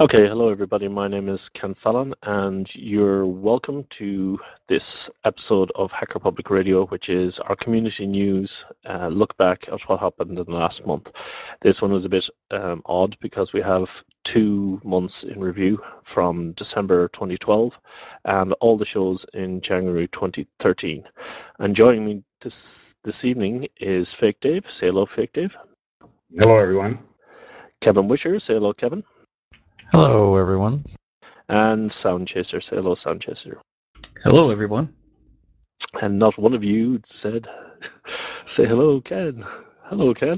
Okay, hello everybody. My name is Ken Fallon, and you're welcome to this episode of Hacker Public Radio, which is our community news look back at what happened in the last month. This one is a bit odd because we have 2 months in review from December 2012 and all the shows in January 2013. And joining me this evening is Fake Dave. Say hello, Fake Dave. Hello, everyone. Kevin Wisher. Say hello, Kevin. Hello, everyone. And Sound Chaser. Say hello, Sound Chaser. Hello, everyone. And not one of you said, say hello, Ken. Hello, Ken.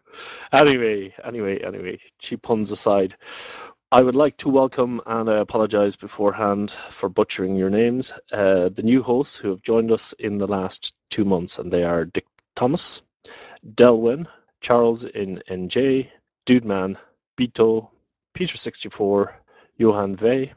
Anyway, cheap puns aside, I would like to welcome, and I apologize beforehand for butchering your names, the new hosts who have joined us in the last 2 months, and they are Dick Thomas, Delwyn, Charles in NJ, Dudeman, Bito, Peter64, Johan Vey,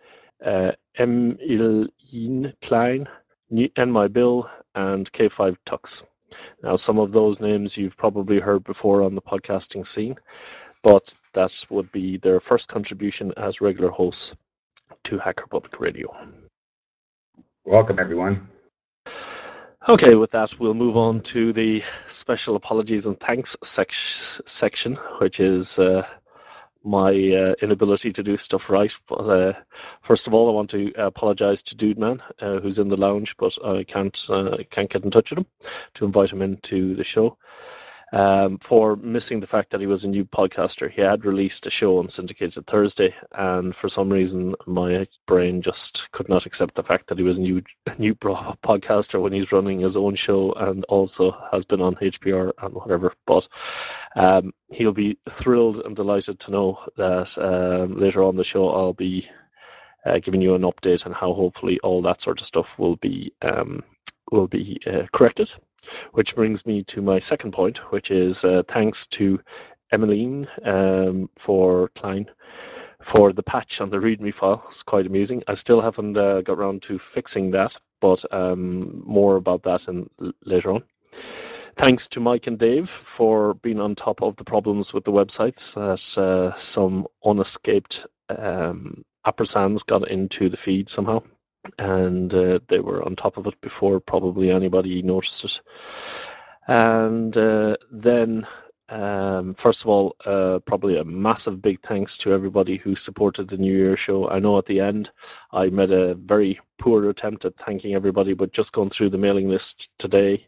Emil Klein, and my Bill, and K5 Tux. Now, some of those names you've probably heard before on the podcasting scene, but that would be their first contribution as regular hosts to Hacker Public Radio. Welcome, everyone. Okay, with that, we'll move on to the special apologies and thanks section, which is my inability to do stuff right. But first of all, I want to apologize to Dudeman, who's in the lounge, but I can't get in touch with him to invite him into the show. For missing the fact that he was a new podcaster. He had released a show on Syndicated Thursday, and for some reason my brain just could not accept the fact that he was a new podcaster when he's running his own show and also has been on HPR and whatever. But he'll be thrilled and delighted to know that later on the show I'll be giving you an update on how hopefully all that sort of stuff will be corrected. Which brings me to my second point, which is thanks to Emmeline for Klein for the patch on the README file. It's quite amusing. I still haven't got around to fixing that, but more about that later on. Thanks to Mike and Dave for being on top of the problems with the websites that some unescaped ampersands got into the feed somehow. And they were on top of it before probably anybody noticed it. And then, first of all, probably a massive big thanks to everybody who supported the New Year show. I know at the end I made a very poor attempt at thanking everybody, but just going through the mailing list today,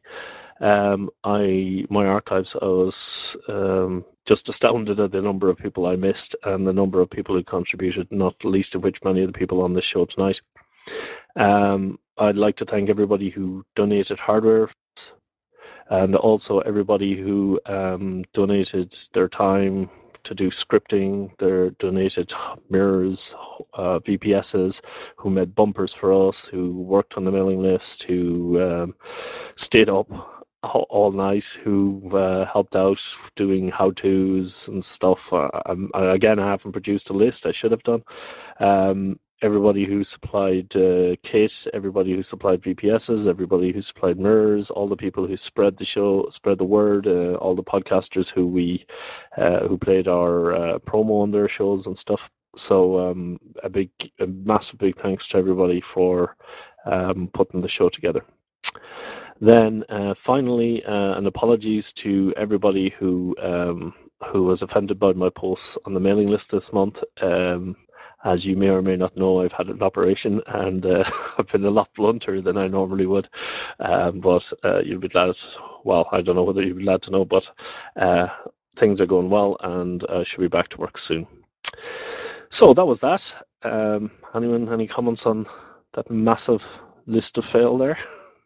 my archives, I was just astounded at the number of people I missed and the number of people who contributed, not the least of which many of the people on this show tonight. I'd like to thank everybody who donated hardware and also everybody who donated their time to do scripting, their donated mirrors, VPSs, who made bumpers for us, who worked on the mailing list, who stayed up all night, who helped out doing how-tos and stuff. Again, I haven't produced a list. I should have done. Everybody who supplied kit, everybody who supplied VPSs, everybody who supplied mirrors, all the people who spread the show, spread the word, all the podcasters who played our promo on their shows and stuff. So a massive big thanks to everybody for putting the show together. Then finally, an apologies to everybody who was offended by my posts on the mailing list this month. As you may or may not know, I've had an operation and I've been a lot blunter than I normally would. But you'll be glad, well, I don't know whether you'll be glad to know, but things are going well and I should be back to work soon. So that was that. Anyone, any comments on that massive list of fail there?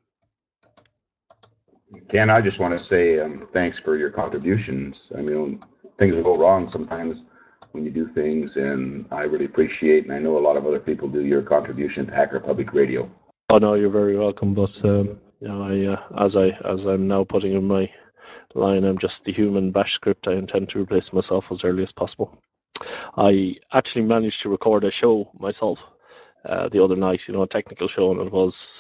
Ken, I just want to say thanks for your contributions. I mean, things will go wrong sometimes when you do things, and I really appreciate, and I know a lot of other people do, your contribution to Hacker Public Radio. Oh no, you're very welcome. But you know, as I'm now putting in my line, I'm just the human bash script. I intend to replace myself as early as possible. I actually managed to record a show myself the other night. You know, a technical show, and it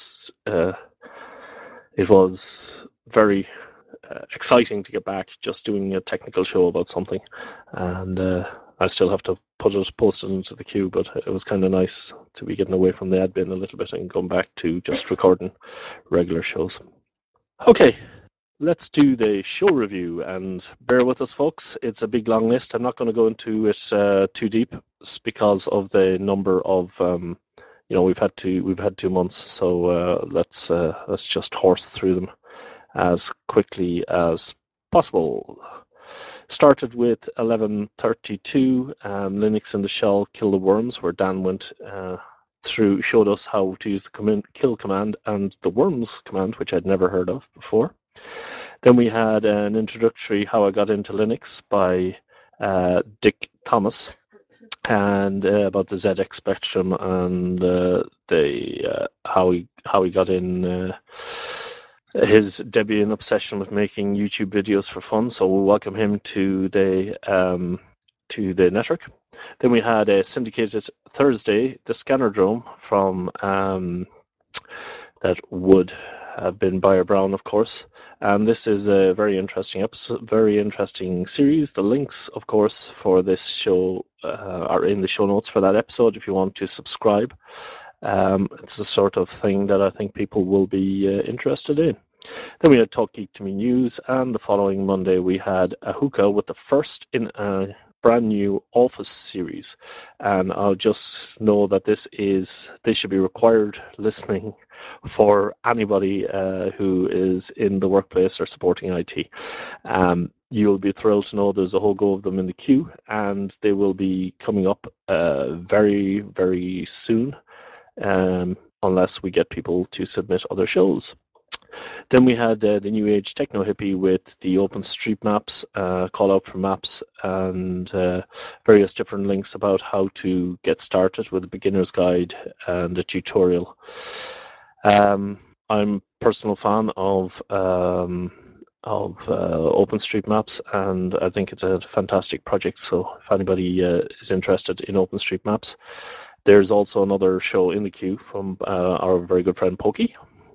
was very exciting to get back just doing a technical show about something, and I still have to post it into the queue, but it was kind of nice to be getting away from the admin a little bit and going back to just recording regular shows. Okay, let's do the show review, and bear with us, folks. It's a big long list. I'm not going to go into it too deep because of the number of we've had 2 months, so let's just horse through them as quickly as possible. Started with 1132, Linux in the Shell, Kill the Worms, where Dan went showed us how to use the kill command and the worms command, which I'd never heard of before. Then we had an introductory How I Got Into Linux by Dick Thomas, and about the ZX Spectrum and how he got in his Debian obsession with making YouTube videos for fun. So we'll welcome him to the network. Then we had a syndicated Thursday, the Scannerdrome from that would have been Buyer Brown, of course. And this is a very interesting episode, very interesting series. The links, of course, for this show are in the show notes for that episode if you want to subscribe. It's the sort of thing that I think people will be interested in. Then we had Talk Geek to Me News, and the following Monday we had a hookah with the first in a brand new Office series. And I'll just know that this should be required listening for anybody who is in the workplace or supporting IT. You'll be thrilled to know there's a whole go of them in the queue, and they will be coming up very, very soon, unless we get people to submit other shows. Then we had the New Age Techno Hippie with the OpenStreetMaps, call out for maps, and various different links about how to get started with a beginner's guide and a tutorial. I'm a personal fan of OpenStreetMaps, and I think it's a fantastic project. So if anybody is interested in OpenStreetMaps, there's also another show in the queue from our very good friend Pokey,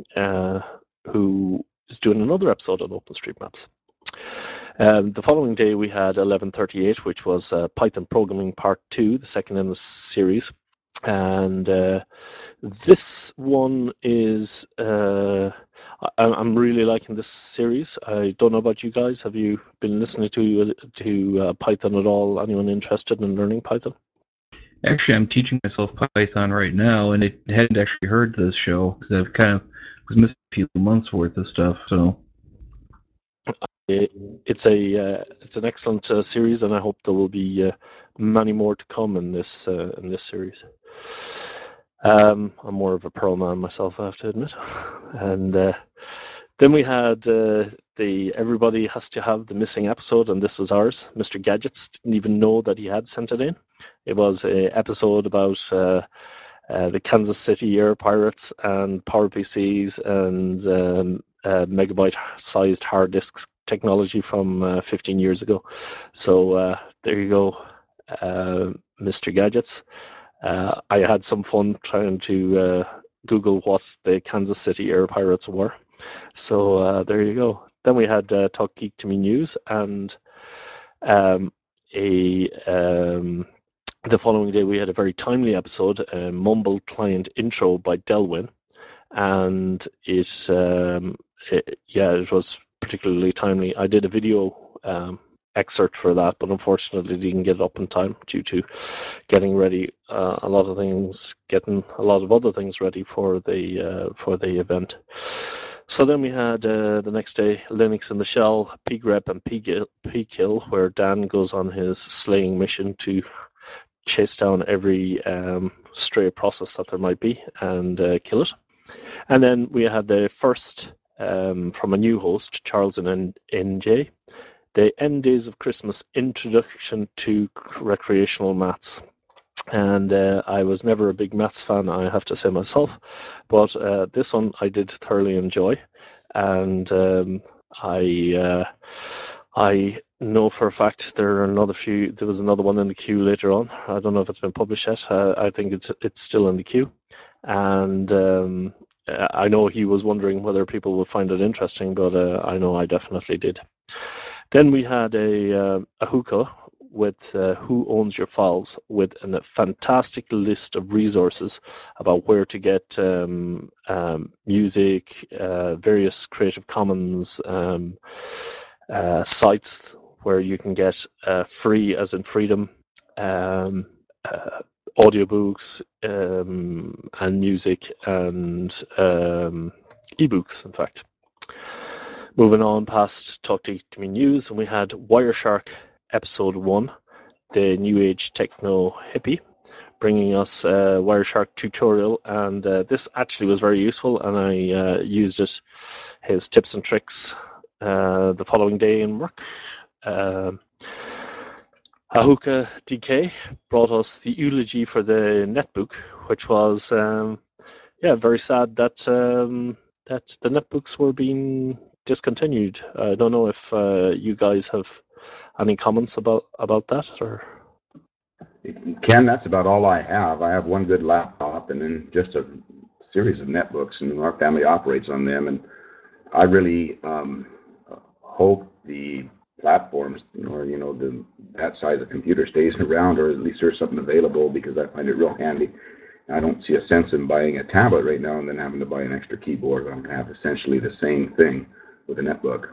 who is doing another episode on OpenStreetMaps. The following day we had 1138, which was Python Programming Part 2, the second in the series. And this one is... I'm really liking this series. I don't know about you guys. Have you been listening to Python at all? Anyone interested in learning Python? Actually, I'm teaching myself Python right now, and I hadn't actually heard this show because I've kind of was missing a few months worth of stuff. So it's an excellent series, and I hope there will be many more to come in this series. I'm more of a Perl man myself, I have to admit. And then we had the Everybody Has to Have the Missing episode, and this was ours. Mr. Gadgets didn't even know that he had sent it in. It was an episode about the Kansas City Air Pirates and PowerPCs and megabyte-sized hard disks technology from 15 years ago. So there you go, Mr. Gadgets. I had some fun trying to Google what the Kansas City Air Pirates were. So there you go. Then we had Talk Geek to Me News, and the following day we had a very timely episode, a Mumble Client Intro by Delwyn, and it was particularly timely. I did a video excerpt for that, but unfortunately didn't get it up in time due to getting ready a lot of other things ready for the event. So then we had the next day Linux in the Shell, pgrep and pkill, where Dan goes on his slaying mission to chase down every stray process that there might be and kill it. And then we had the first from a new host, Charles and NJ, the End Days of Christmas Introduction to Recreational Maths. And I was never a big maths fan, I have to say myself, but this one I did thoroughly enjoy. And I know for a fact there was another one in the queue later on. I don't know if it's been published yet. I think it's still in the queue. And I know he was wondering whether people would find it interesting, but I know I definitely did. Then we had a hookah with Who Owns Your Files, with a fantastic list of resources about where to get music, various Creative Commons sites where you can get free, as in freedom, audiobooks and music and ebooks, in fact. Moving on past Talk to Me News, and we had Wireshark Episode 1, the New Age Techno Hippie, bringing us a Wireshark tutorial, and this actually was very useful, and I used it, his tips and tricks, the following day in work. Ahuka DK brought us the eulogy for the netbook, which was very sad that that the netbooks were being discontinued. I don't know if you guys have any comments about that, or Ken, that's about all I have. I have one good laptop and then just a series of netbooks, and our family operates on them. And I really hope the platforms, or that size of computer stays around, or at least there's something available, because I find it real handy. I don't see a sense in buying a tablet right now and then having to buy an extra keyboard. I'm going to have essentially the same thing with a netbook.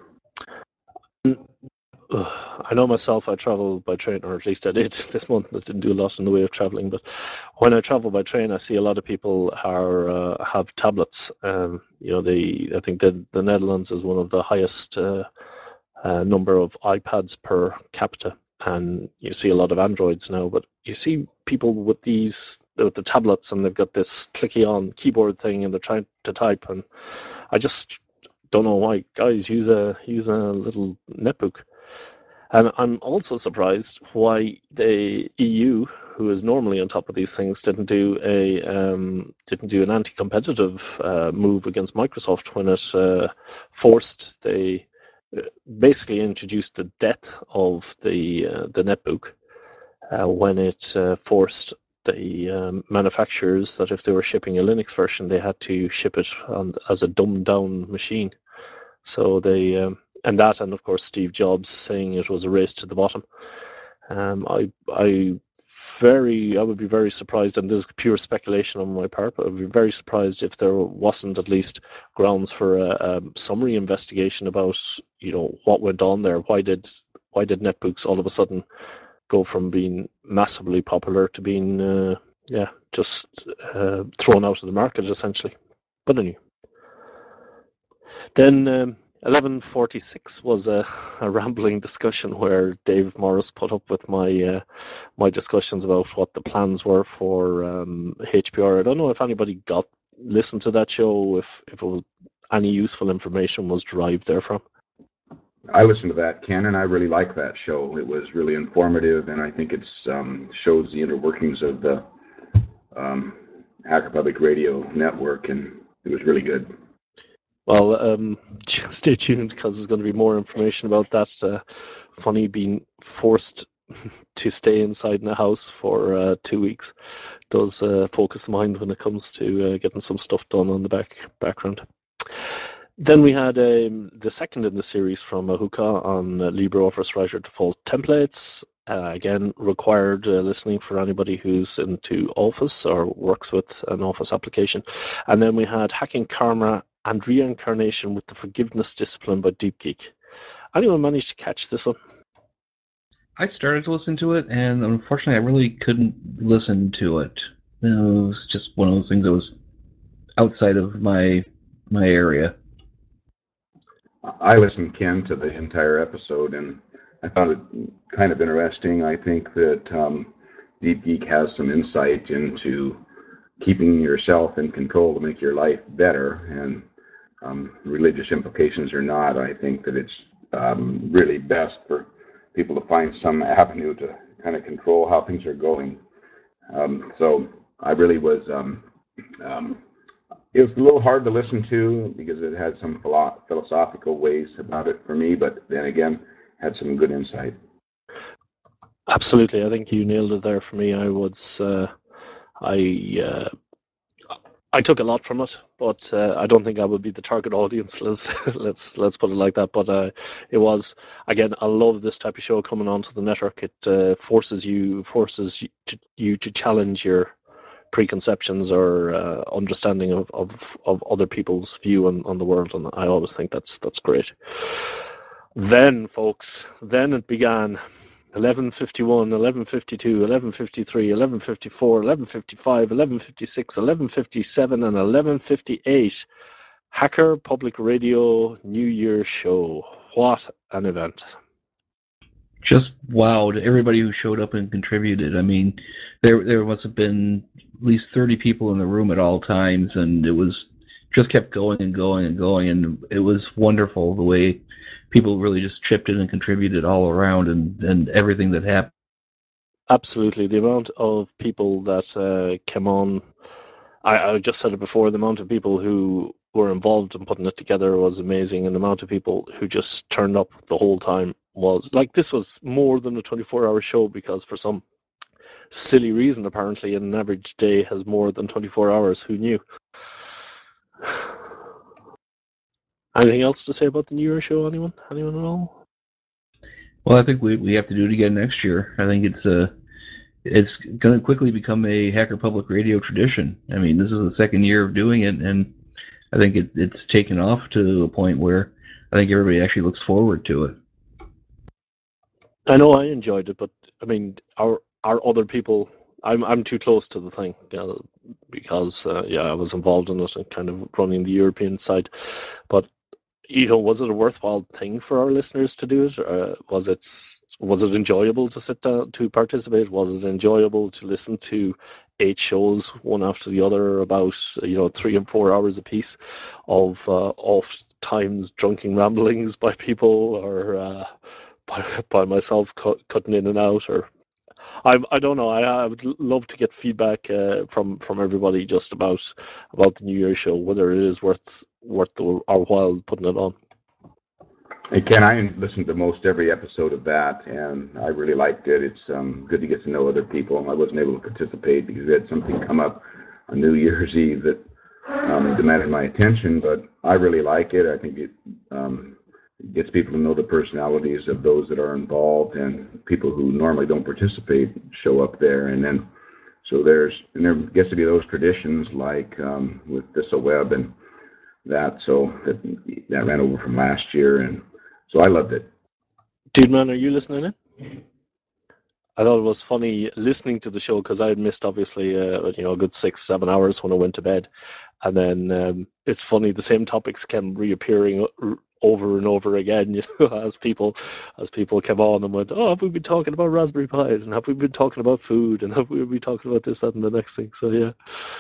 I know myself, I travel by train, or at least I did this month. I didn't do a lot in the way of traveling, but when I travel by train, I see a lot of people have tablets. I think the Netherlands is one of the highest number of iPads per capita, and you see a lot of Androids now, but you see people with the tablets, and they've got this clicky on keyboard thing, and they're trying to type, and I just don't know why. Guys, use a little netbook. And I'm also surprised why the EU, who is normally on top of these things, didn't do an anti-competitive move against Microsoft when it basically introduced the death of the netbook when it forced the manufacturers that if they were shipping a Linux version, they had to ship it as a dumbed down machine. So they and of course Steve Jobs saying it was a race to the bottom. I would be very surprised, and this is pure speculation on my part, but I would be very surprised if there wasn't at least grounds for a summary investigation about what went on there. Why did netbooks all of a sudden go from being massively popular to being just thrown out of the market essentially? But anyway. Then 1146 was a rambling discussion where Dave Morris put up with my discussions about what the plans were for HPR. I don't know if anybody listened to that show, if any useful information was derived therefrom. I listened to that, Ken, and I really like that show. It was really informative, and I think it shows the inner workings of the Hacker Public Radio network, and it was really good. Well, stay tuned, because there's going to be more information about that. Funny being forced to stay inside in a house for 2 weeks does focus the mind when it comes to getting some stuff done on the background. Then we had the second in the series from Ahuka on LibreOffice Writer Default Templates. Again, required listening for anybody who's into Office or works with an Office application. And then we had Hacking Karma and Reincarnation with the Forgiveness Discipline by DeepGeek. Anyone managed to catch this one? I started to listen to it, and unfortunately I really couldn't listen to it. It was just one of those things that was outside of my area. I listened, Ken, to the entire episode, and I found it kind of interesting. I think that DeepGeek has some insight into keeping yourself in control to make your life better, and religious implications or not, I think that it's really best for people to find some avenue to kind of control how things are going. So I really was, it was a little hard to listen to because it had some philosophical ways about it for me, but then again, had some good insight. Absolutely, I think you nailed it there for me. I took a lot from it, but I don't think I would be the target audience. Let's put it like that. But it was, again, I love this type of show coming onto the network. It forces you to challenge your preconceptions or understanding of other people's view on the world, and I always think that's great. Then, folks, then it began. 11:51, 11:52, 11:53, 11:54, 11:55, 11:56, 11:57, and 11:58. Hacker Public Radio New Year Show. What an event! Just wowed everybody who showed up and contributed. I mean, there must have been at least 30 people in the room at all times, and it was just kept going and going and going, and it was wonderful the way people really just chipped in and contributed all around, and everything that happened. Absolutely, the amount of people that came on. I just said it before. The amount of people who were involved in putting it together was amazing, and the amount of people who just turned up the whole time was like, this was more than a 24-hour show, because for some silly reason, apparently, an average day has more than 24 hours. Who knew? Anything else to say about the New Year show? Anyone at all? Well, I think we have to do it again next year. I think it's going to quickly become a Hacker Public Radio tradition. I mean, this is the second year of doing it, and I think it's taken off to a point where I think everybody actually looks forward to it. I know I enjoyed it, but I mean, our other people. I'm too close to the thing, because I was involved in it and kind of running the European side. But was it a worthwhile thing for our listeners to do it? Was it enjoyable to sit down to participate? Was it enjoyable to listen to 8 shows, one after the other, about 3 and 4 hours a piece of oft times drunken ramblings by people, or by myself cutting in and out? Or I don't know. I would love to get feedback from everybody just about the New Year show, whether it is worth our while putting it on. Hey, Ken, I listened to most every episode of that, and I really liked it. It's good to get to know other people. I wasn't able to participate because we had something come up on New Year's Eve that demanded my attention, but I really like it. I think it gets people to know the personalities of those that are involved, and people who normally don't participate show up there. And then, so there gets to be those traditions like with Thistle Web and that. So that ran over from last year, and so I loved it. Dude, man, are you listening in? I thought it was funny listening to the show, because I had missed, obviously, a good 6-7 hours when I went to bed, and then it's funny, the same topics kept reappearing over and over again, as people came on and went, "Oh, have we been talking about Raspberry Pis, and have we been talking about food, and have we been talking about this, that, and the next thing?" So yeah.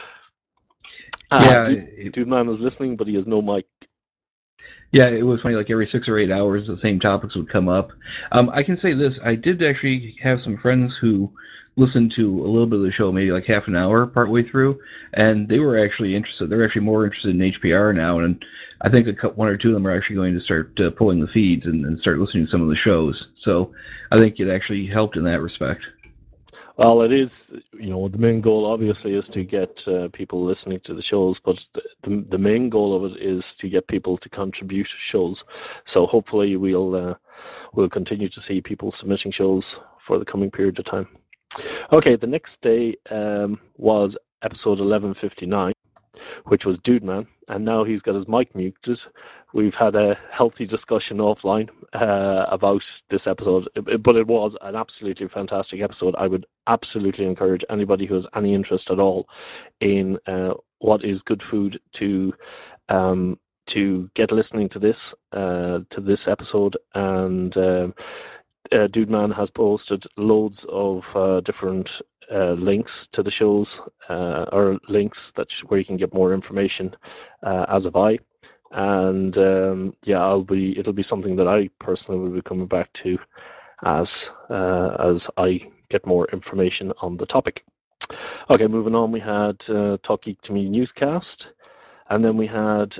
Dude man is listening, but he has no mic. Yeah, it was funny. Like every 6 or 8 hours, the same topics would come up. I can say this: I did actually have some friends who listened to a little bit of the show, maybe like half an hour partway through, and they were actually interested. They're actually more interested in HPR now, and I think one or two of them are actually going to start pulling the feeds and start listening to some of the shows. So I think it actually helped in that respect. Well, it is, the main goal obviously is to get people listening to the shows, but the main goal of it is to get people to contribute shows. So hopefully we'll continue to see people submitting shows for the coming period of time. Okay, the next day was episode 1159, which was Dude Man, and now he's got his mic muted. We've had a healthy discussion offline about this episode, but it was an absolutely fantastic episode. I would absolutely encourage anybody who has any interest at all in what is good food to get listening to this episode. And Dude Man has posted loads of different links to the shows, or links where you can get more information, as have I. And it'll be something that I personally will be coming back to as I get more information on the topic. Okay, moving on, we had Talk Geek to Me newscast. And then we had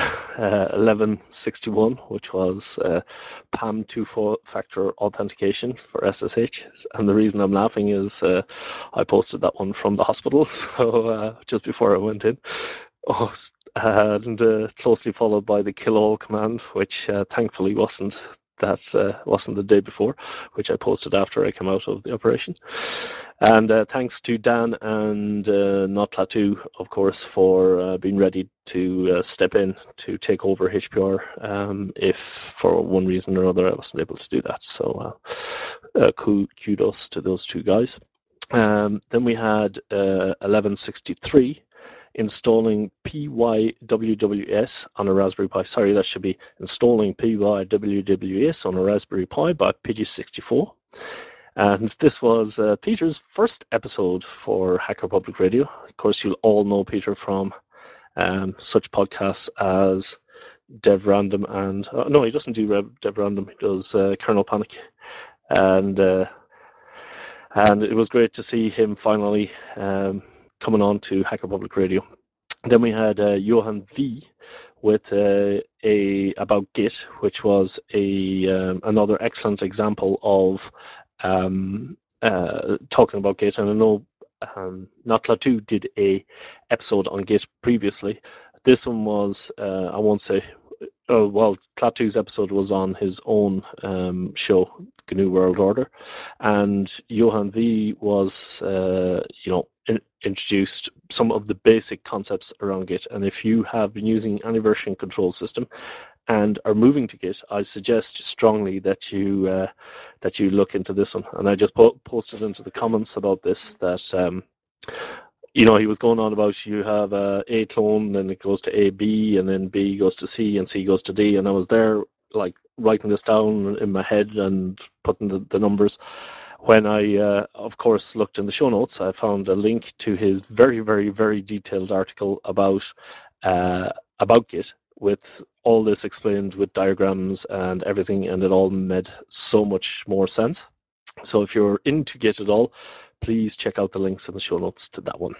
1161, which was PAM two-factor authentication for SSH. And the reason I'm laughing is I posted that one from the hospital, so just before I went in. Oh, and closely followed by the kill all command, which thankfully wasn't the day before, which I posted after I came out of the operation. And thanks to Dan and Notlatu, of course, for being ready to step in to take over HPR if for one reason or other I wasn't able to do that. So kudos to those two guys. Then we had 1163 installing PYWWS on a Raspberry Pi. Sorry, that should be installing PYWWS on a Raspberry Pi by Pidgey64. And this was Peter's first episode for Hacker Public Radio. Of course, you'll all know Peter from such podcasts as Dev Random and... no, he doesn't do Dev Random. He does Kernel Panic. And it was great to see him finally coming on to Hacker Public Radio. Then we had Johan V with about Git, which was another excellent example of talking about Git. And I know Notlatu did a episode on Git previously. This one was, I won't say, Tlatu's episode was on his own show, GNU World Order, and Johan V was, introduced some of the basic concepts around Git. And if you have been using any version control system and are moving to Git, I suggest strongly that you look into this one. And I just posted into the comments about this that he was going on about you have A clone, then it goes to A B, and then B goes to C, and C goes to D. And I was there like writing this down in my head and putting the numbers. When I, of course, looked in the show notes, I found a link to his very, very, very detailed article about Git, with all this explained with diagrams and everything, and it all made so much more sense. So if you're into Git at all, please check out the links in the show notes to that one.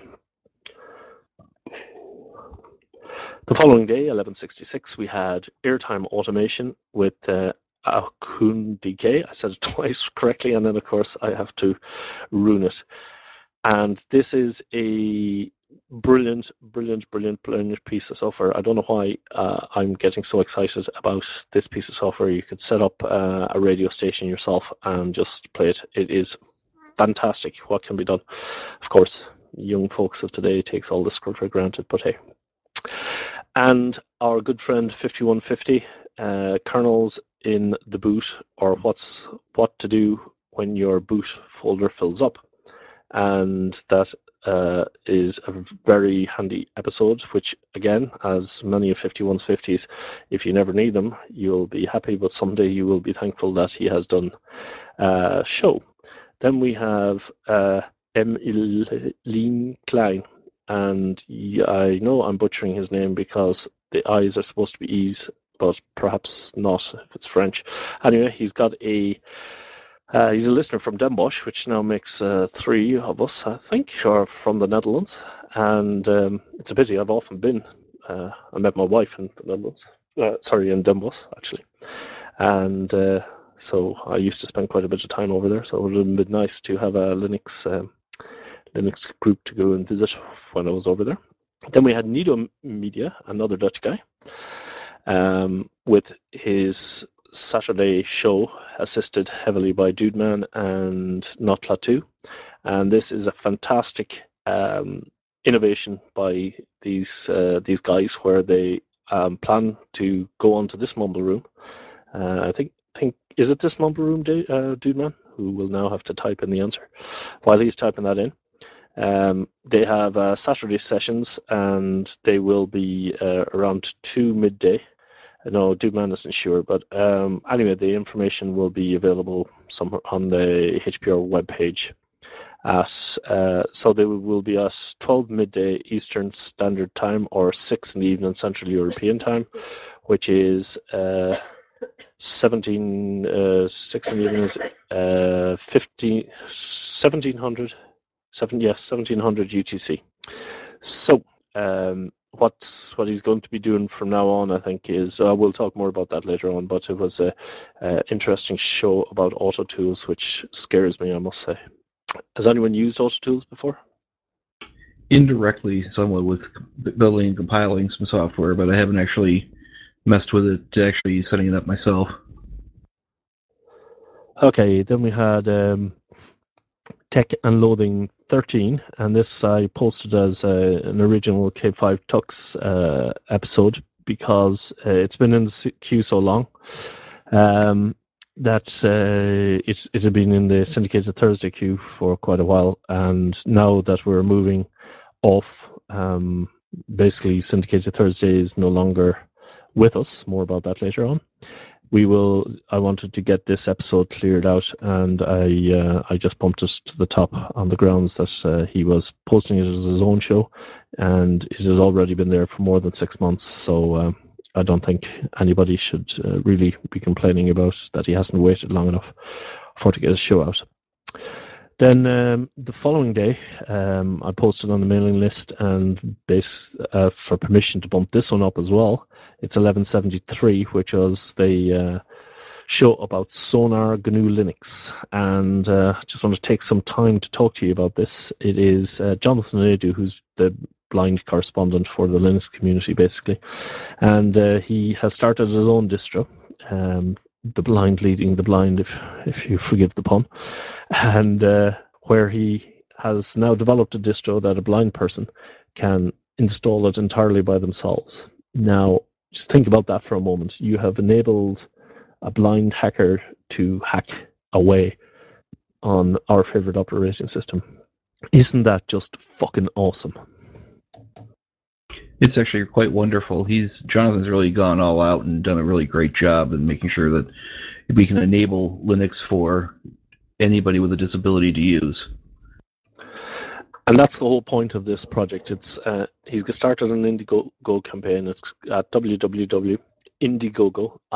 The following day, 1166, we had airtime automation with Akun DK. I said it twice correctly, and then, of course, I have to ruin it. And this is a brilliant, brilliant, brilliant, brilliant piece of software. I don't know why I'm getting so excited about this piece of software. You could set up a radio station yourself and just play it. It is fantastic what can be done. Of course, young folks of today takes all this for granted, but hey. And our good friend 5150, kernels in the boot, or what to do when your boot folder fills up. And that is a very handy episode, which, again, as many of 5150's, if you never need them, you'll be happy, but someday you will be thankful that he has done a show. Then we have Emilien Klein. And I know I'm butchering his name because the I's are supposed to be E's, but perhaps not if it's French. Anyway, he's got he's a listener from Den Bosch, which now makes 3 of us, I think, or from the Netherlands. And it's a pity. I've often been. I met my wife in the Netherlands. In Den Bosch, actually. And so I used to spend quite a bit of time over there. So it would have been nice to have a Linux group to go and visit when I was over there. Then we had Nido Media, another Dutch guy, with his Saturday show, assisted heavily by Dudeman and Notlatu. And this is a fantastic innovation by these guys, where they plan to go onto this Mumble Room. I think is it this Mumble Room, Dudeman, who will now have to type in the answer while he's typing that in. They have Saturday sessions, and they will be around 2 midday. No, Dudeman isn't sure, but anyway, the information will be available somewhere on the HPR webpage. So they will be at 12 midday Eastern Standard Time, or 6 in the evening Central European Time, which is 6 in the evening is 1700 UTC. So what he's going to be doing from now on, I think, is we'll talk more about that later on. But it was a interesting show about auto tools, which scares me, I must say. Has anyone used auto tools before? Indirectly, somewhat with building and compiling some software, but I haven't actually messed with it to actually setting it up myself. Okay, then we had Tech and Loathing 13, and this I posted as an original K5 Tux episode because it's been in the queue so long that it had been in the syndicated Thursday queue for quite a while, and now that we're moving off, basically syndicated Thursday is no longer with us. More about that later on. I wanted to get this episode cleared out, and I just bumped it to the top on the grounds that he was posting it as his own show, and it has already been there for more than 6 months. So I don't think anybody should really be complaining about that he hasn't waited long enough for to get his show out. Then the following day, I posted on the mailing list and for permission to bump this one up as well. It's 1173, which was the show about Sonar GNU Linux. And just want to take some time to talk to you about this. It is Jonathan Adu, who's the blind correspondent for the Linux community, basically. And he has started his own distro. The blind leading the blind, if you forgive the pun, and where he has now developed a distro that a blind person can install it entirely by themselves. Now, just think about that for a moment. You have enabled a blind hacker to hack away on our favorite operating system. Isn't that just fucking awesome? It's actually quite wonderful. Jonathan's really gone all out and done a really great job in making sure that we can enable Linux for anybody with a disability to use. And that's the whole point of this project. It's he's started an Indiegogo campaign. It's at www.indiegogo,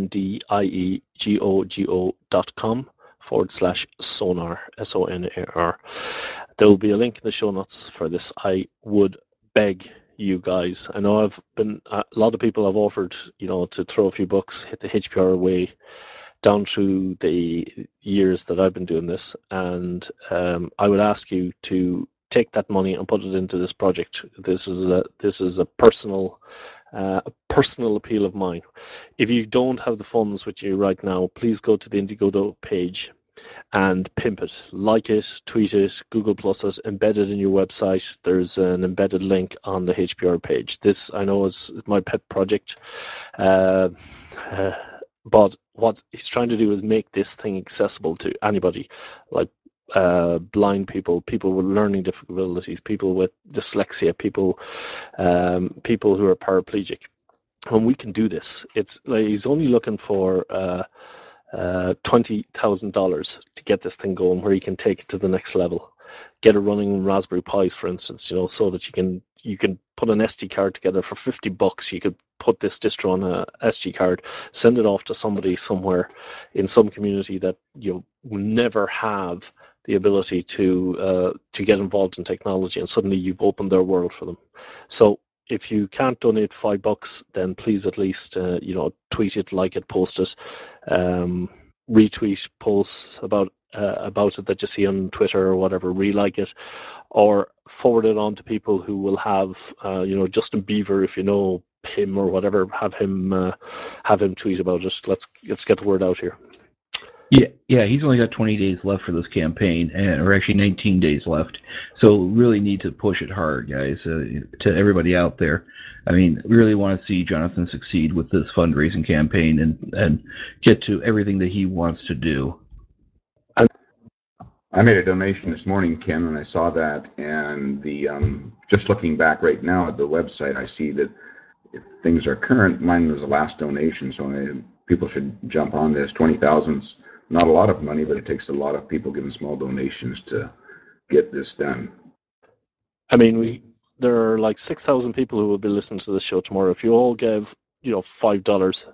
INDIEGOGO.com/sonar, SONAR. There will be a link in the show notes for this. I would beg you guys. I know a lot of people have offered, to throw a few bucks, hit the HPR way down through the years that I've been doing this, and I would ask you to take that money and put it into this project. This is a personal appeal of mine. If you don't have the funds with you right now, please go to the Indiegogo page and pimp it, like it, tweet it, Google Plus it, embed it in your website. There's an embedded link on the HPR page. This, I know, is my pet project, but what he's trying to do is make this thing accessible to anybody, like blind people, people with learning difficulties, people with dyslexia, people who are paraplegic. And we can do this. It's like he's only looking for $20,000 to get this thing going, where he can take it to the next level. Get it running Raspberry Pis, for instance, so that you can put an SD card together for $50. You could put this distro on a SD card, send it off to somebody somewhere in some community that will never have the ability to get involved in technology, and suddenly you've opened their world for them. So if you can't donate $5, then please at least tweet it, like it, post it, retweet posts about it that you see on Twitter or whatever, re-like it, or forward it on to people who will have Justin Bieber, if you know him or whatever, have him tweet about it. Let's get the word out here. Yeah, he's only got 20 days left for this campaign, or actually 19 days left. So really need to push it hard, guys, to everybody out there. I mean, we really want to see Jonathan succeed with this fundraising campaign and get to everything that he wants to do. I made a donation this morning, Ken, and I saw that, and the just looking back right now at the website, I see that if things are current, mine was the last donation, so people should jump on this. 20,000's not a lot of money, but it takes a lot of people giving small donations to get this done. I mean, there are like 6,000 people who will be listening to this show tomorrow. If you all gave, $5,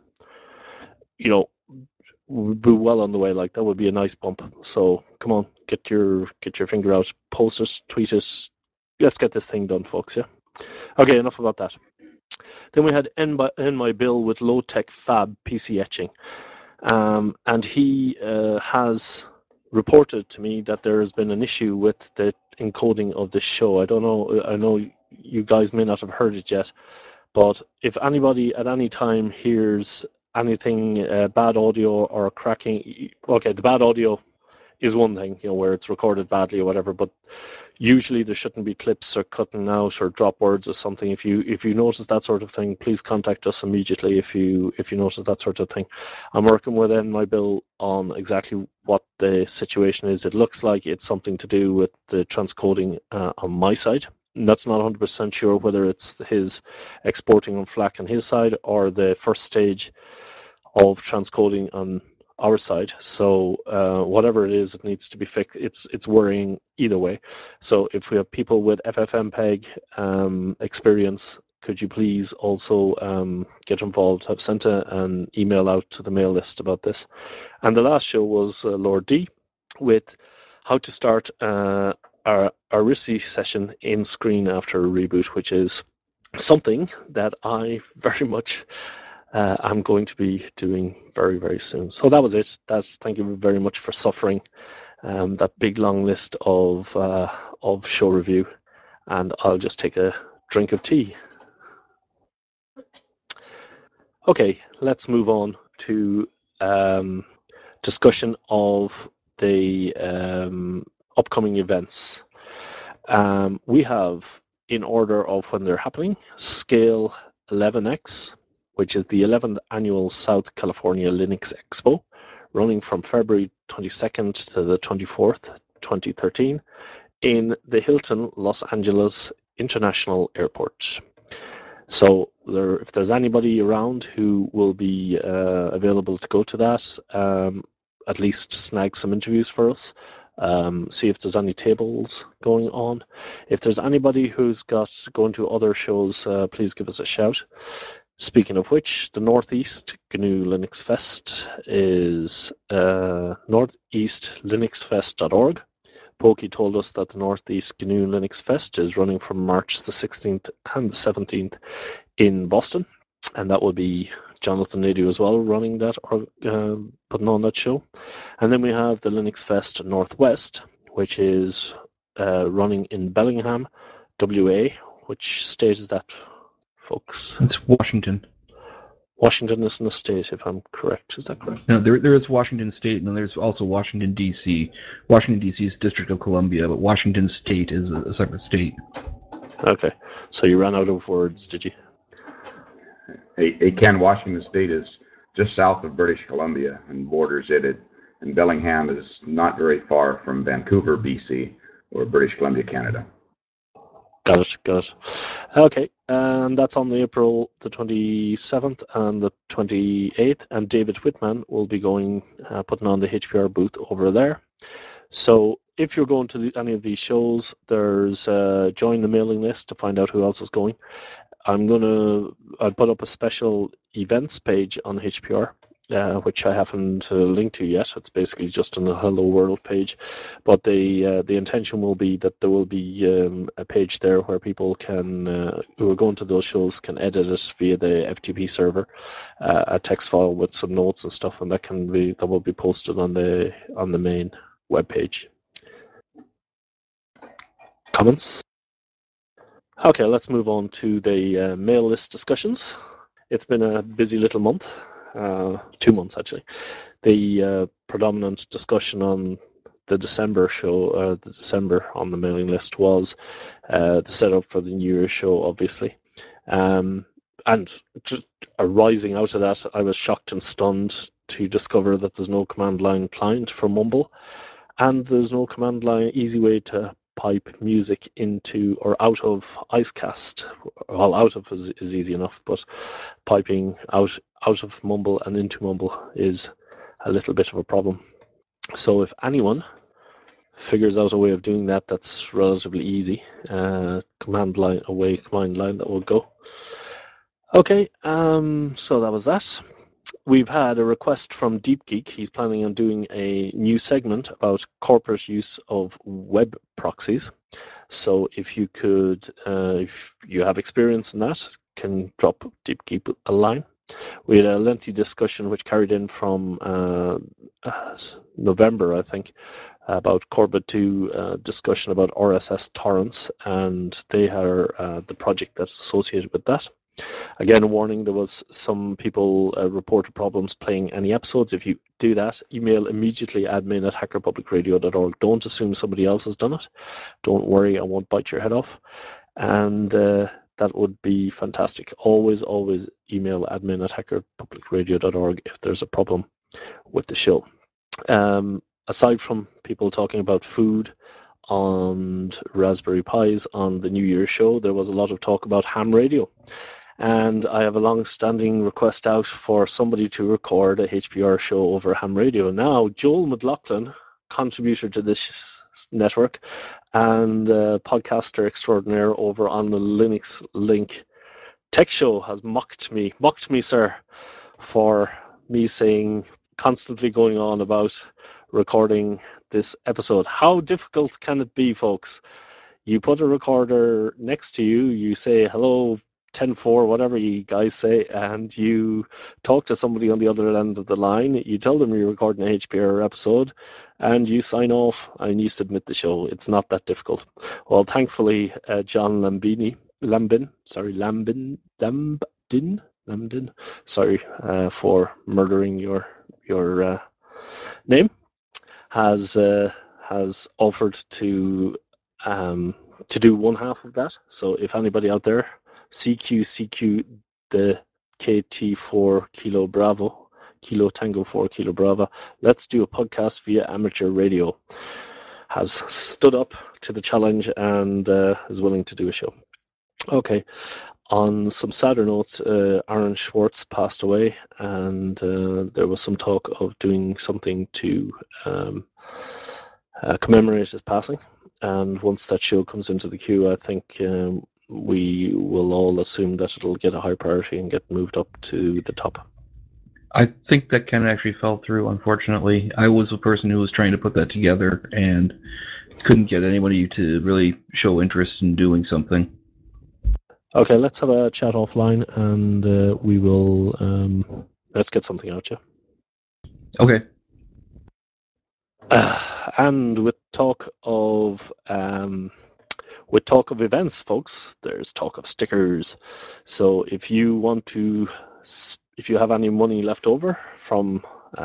we'd be well on the way. Like, that would be a nice bump. So come on, get your finger out, post it, tweet it. Let's get this thing done, folks. Yeah. Okay, enough about that. Then we had N My Bill with low tech fab PC etching, and he has reported to me that there has been an issue with the encoding of this show. I don't know. I know you guys may not have heard it yet, but if anybody at any time hears anything bad audio or cracking, okay, the bad audio is one thing, where it's recorded badly or whatever, but usually there shouldn't be clips or cutting out or drop words or something. If you notice that sort of thing, please contact us immediately if you notice that sort of thing. I'm working with my bill on exactly what the situation is. It looks like it's something to do with the transcoding on my side. And that's not 100% sure whether it's his exporting on FLAC on his side or the first stage of transcoding on our side. So whatever it is, it needs to be fixed. It's worrying either way. So if we have people with FFmpeg experience, could you please also get involved? I've sent an email out to the mail list about this. And the last show was Lord D with how to start our RISI session in screen after a reboot, which is something that I very much I'm going to be doing very, very soon. So that was it. Thank you very much for suffering that big long list of show review, and I'll just take a drink of tea. Okay, let's move on to discussion of the upcoming events. We have, in order of when they're happening, Scale 11X, which is the 11th annual South California Linux Expo, running from February 22nd to the 24th, 2013, in the Hilton Los Angeles International Airport. So if there's anybody around who will be available to go to that, at least snag some interviews for us. See if there's any tables going on. If there's anybody who's going to other shows, please give us a shout. Speaking of which, the Northeast GNU Linux Fest is northeastlinuxfest.org. Pokey told us that the Northeast GNU Linux Fest is running from March the 16th and the 17th in Boston, and that will be Jonathan Nadeau as well running that or putting on that show. And then we have the Linux Fest Northwest, which is running in Bellingham, WA. Which state is that, folks? It's Washington. Washington isn't a state, if I'm correct. Is that correct? No, there is Washington State, and then there's also Washington, D.C. Washington, D.C. is District of Columbia, but Washington State is a separate state. Okay. So you ran out of words, did you? Hey, Ken, Washington State is just south of British Columbia and borders it, and Bellingham is not very far from Vancouver, BC, or British Columbia, Canada. Got it. Okay, and that's on April the 27th and the 28th, and David Whitman will be going, putting on the HPR booth over there. So if you're going to any of these shows, there's join the mailing list to find out who else is going. I'll put up a special events page on HPR, which I haven't linked to yet. It's basically just on the Hello World page, but the intention will be that there will be a page there where people can who are going to those shows can edit it via the FTP server, a text file with some notes and stuff, and that will be posted on the main web page. Comments? Okay, let's move on to the mail list discussions. It's been a busy little month, 2 months actually. The predominant discussion on the December show, the December on the mailing list was the setup for the New Year's show, obviously. And just arising out of that, I was shocked and stunned to discover that there's no command line client for Mumble, and there's no command line easy way to pipe music into or out of Icecast. Well, out of is easy enough, but piping out of Mumble and into Mumble is a little bit of a problem. So if anyone figures out a way of doing that that's relatively easy, command line that will go. Okay, so that was that. We've had a request from DeepGeek. He's planning on doing a new segment about corporate use of web proxies. So if you could, if you have experience in that, can drop Deep Geek a line. We had a lengthy discussion which carried in from November, I think, about Corbett 2 discussion about RSS torrents, and they are the project that's associated with that. Again, a warning, there was some people reported problems playing any episodes. If you do that, email immediately admin@hackerpublicradio.org. Don't assume somebody else has done it. Don't worry, I won't bite your head off. And that would be fantastic. Always email admin@hackerpublicradio.org if there's a problem with the show. Aside from people talking about food and Raspberry Pis on the New Year show, there was a lot of talk about ham radio. And I have a long-standing request out for somebody to record a HPR show over ham radio. Now, Joel McLaughlin, contributor to this network and podcaster extraordinaire over on the Linux Link Tech Show, has mocked me, sir, for me saying, constantly going on about recording this episode. How difficult can it be, folks? You put a recorder next to you, you say hello 10-4, whatever you guys say, and you talk to somebody on the other end of the line. You tell them you're recording an HPR episode, and you sign off and you submit the show. It's not that difficult. Well, thankfully, John Lambin, sorry for murdering your name, has offered to do one half of that. So if anybody out there, CQ, the KT4 Kilo Bravo, Kilo Tango 4 Kilo Bravo, let's do a podcast via amateur radio, has stood up to the challenge and is willing to do a show. Okay. On some sadder notes, Aaron Schwartz passed away, and there was some talk of doing something to commemorate his passing. And once that show comes into the queue, I think we will all assume that it'll get a high priority and get moved up to the top. I think that kind of actually fell through, unfortunately. I was the person who was trying to put that together and couldn't get anybody to really show interest in doing something. Okay, let's have a chat offline, and we will let's get something out, yeah. Okay. And with talk of events, folks, there's talk of stickers. So if you want to, if you have any money left over from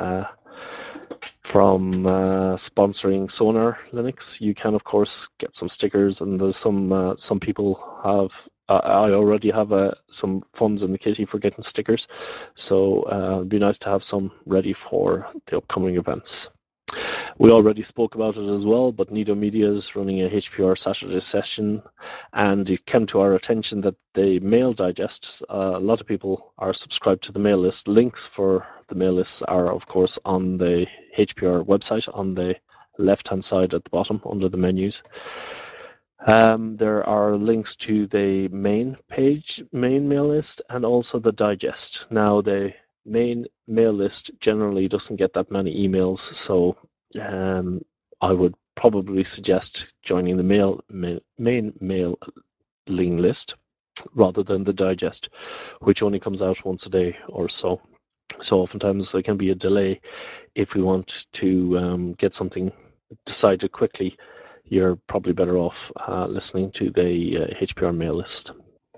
sponsoring Sonar Linux, you can of course get some stickers, and there's some people have. I already have some funds in the kitty for getting stickers, so it'd be nice to have some ready for the upcoming events. We already spoke about it as well, but Nido Media is running a HPR Saturday session, and it came to our attention that the mail digest, a lot of people are subscribed to the mail list. Links for the mail lists are, of course, on the HPR website on the left-hand side at the bottom under the menus. There are links to the main mail list, and also the digest. Now, the main mail list generally doesn't get that many emails, so I would probably suggest joining the main mailing list rather than the digest, which only comes out once a day or so. So oftentimes there can be a delay if we want to get something decided quickly. You're probably better off listening to the HPR mail list.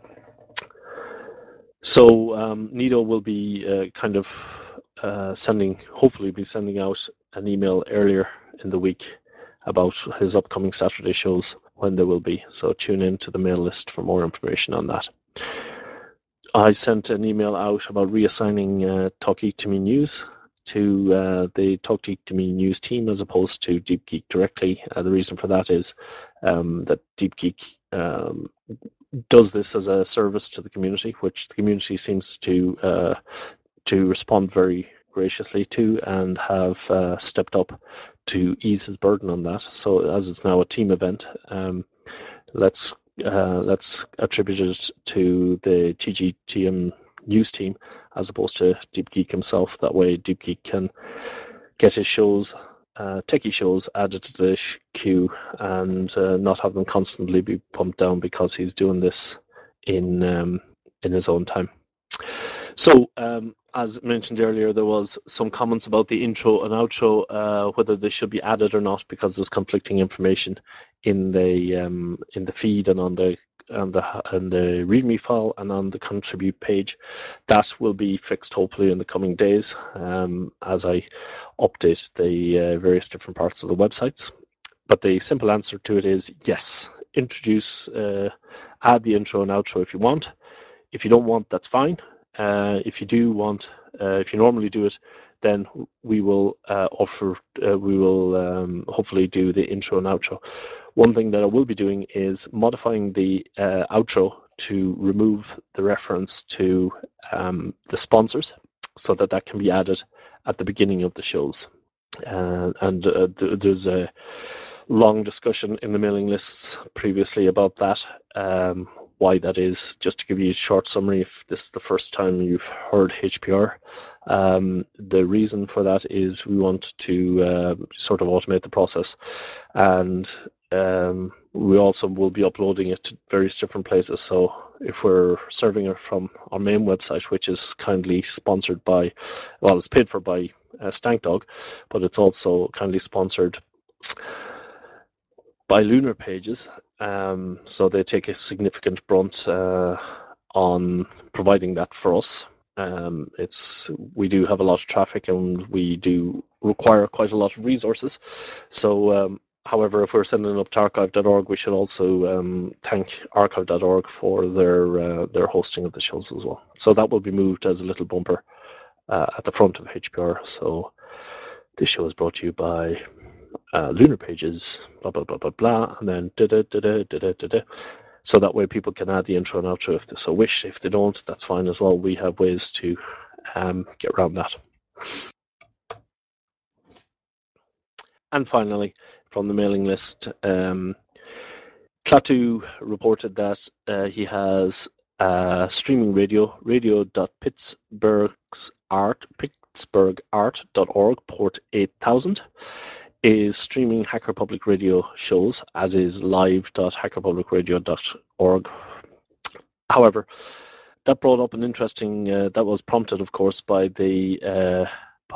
So Nido will be hopefully be sending out an email earlier in the week about his upcoming Saturday shows, when they will be. So tune in to the mail list for more information on that. I sent an email out about reassigning Talk Geek to Me News to the Talk Geek to Me News team as opposed to Deep Geek directly. The reason for that is that Deep Geek does this as a service to the community, which the community seems to respond very graciously to, and have stepped up to ease his burden on that. So as it's now a team event, let's attribute it to the TGTM news team as opposed to Deep Geek himself. That way Deep Geek can get his shows techie shows added to the queue and not have them constantly be pumped down because he's doing this in his own time. So, as mentioned earlier, there was some comments about the intro and outro, whether they should be added or not, because there's conflicting information in the feed and on the README file and on the contribute page. That will be fixed hopefully in the coming days as I update the various different parts of the websites. But the simple answer to it is yes. Introduce, add the intro and outro if you want. If you don't want, that's fine. If you do want, if you normally do it, then we will hopefully do the intro and outro. One thing that I will be doing is modifying the outro to remove the reference to the sponsors, so that can be added at the beginning of the shows. There's a long discussion in the mailing lists previously about that. Why that is, just to give you a short summary, if this is the first time you've heard HPR, the reason for that is we want to sort of automate the process, and we also will be uploading it to various different places. So if we're serving it from our main website, which is kindly sponsored by, well, it's paid for by Stank Dog, but it's also kindly sponsored by Lunar Pages, so they take a significant brunt on providing that for us. We do have a lot of traffic and we do require quite a lot of resources. So, however, if we're sending it up to archive.org, we should also thank archive.org for their hosting of the shows as well. So that will be moved as a little bumper at the front of HPR. So this show is brought to you by Lunar Pages, blah blah blah blah blah, and then da-da-da-da-da-da-da. So that way people can add the intro and outro if they so wish. If they don't, that's fine as well. We have ways to get around that. And finally, from the mailing list, Klaatu reported that he has streaming pittsburghart.org, port 8000. Is streaming Hacker Public Radio shows, as is live.hackerpublicradio.org. However, that brought up an interesting, that was prompted, of course, by the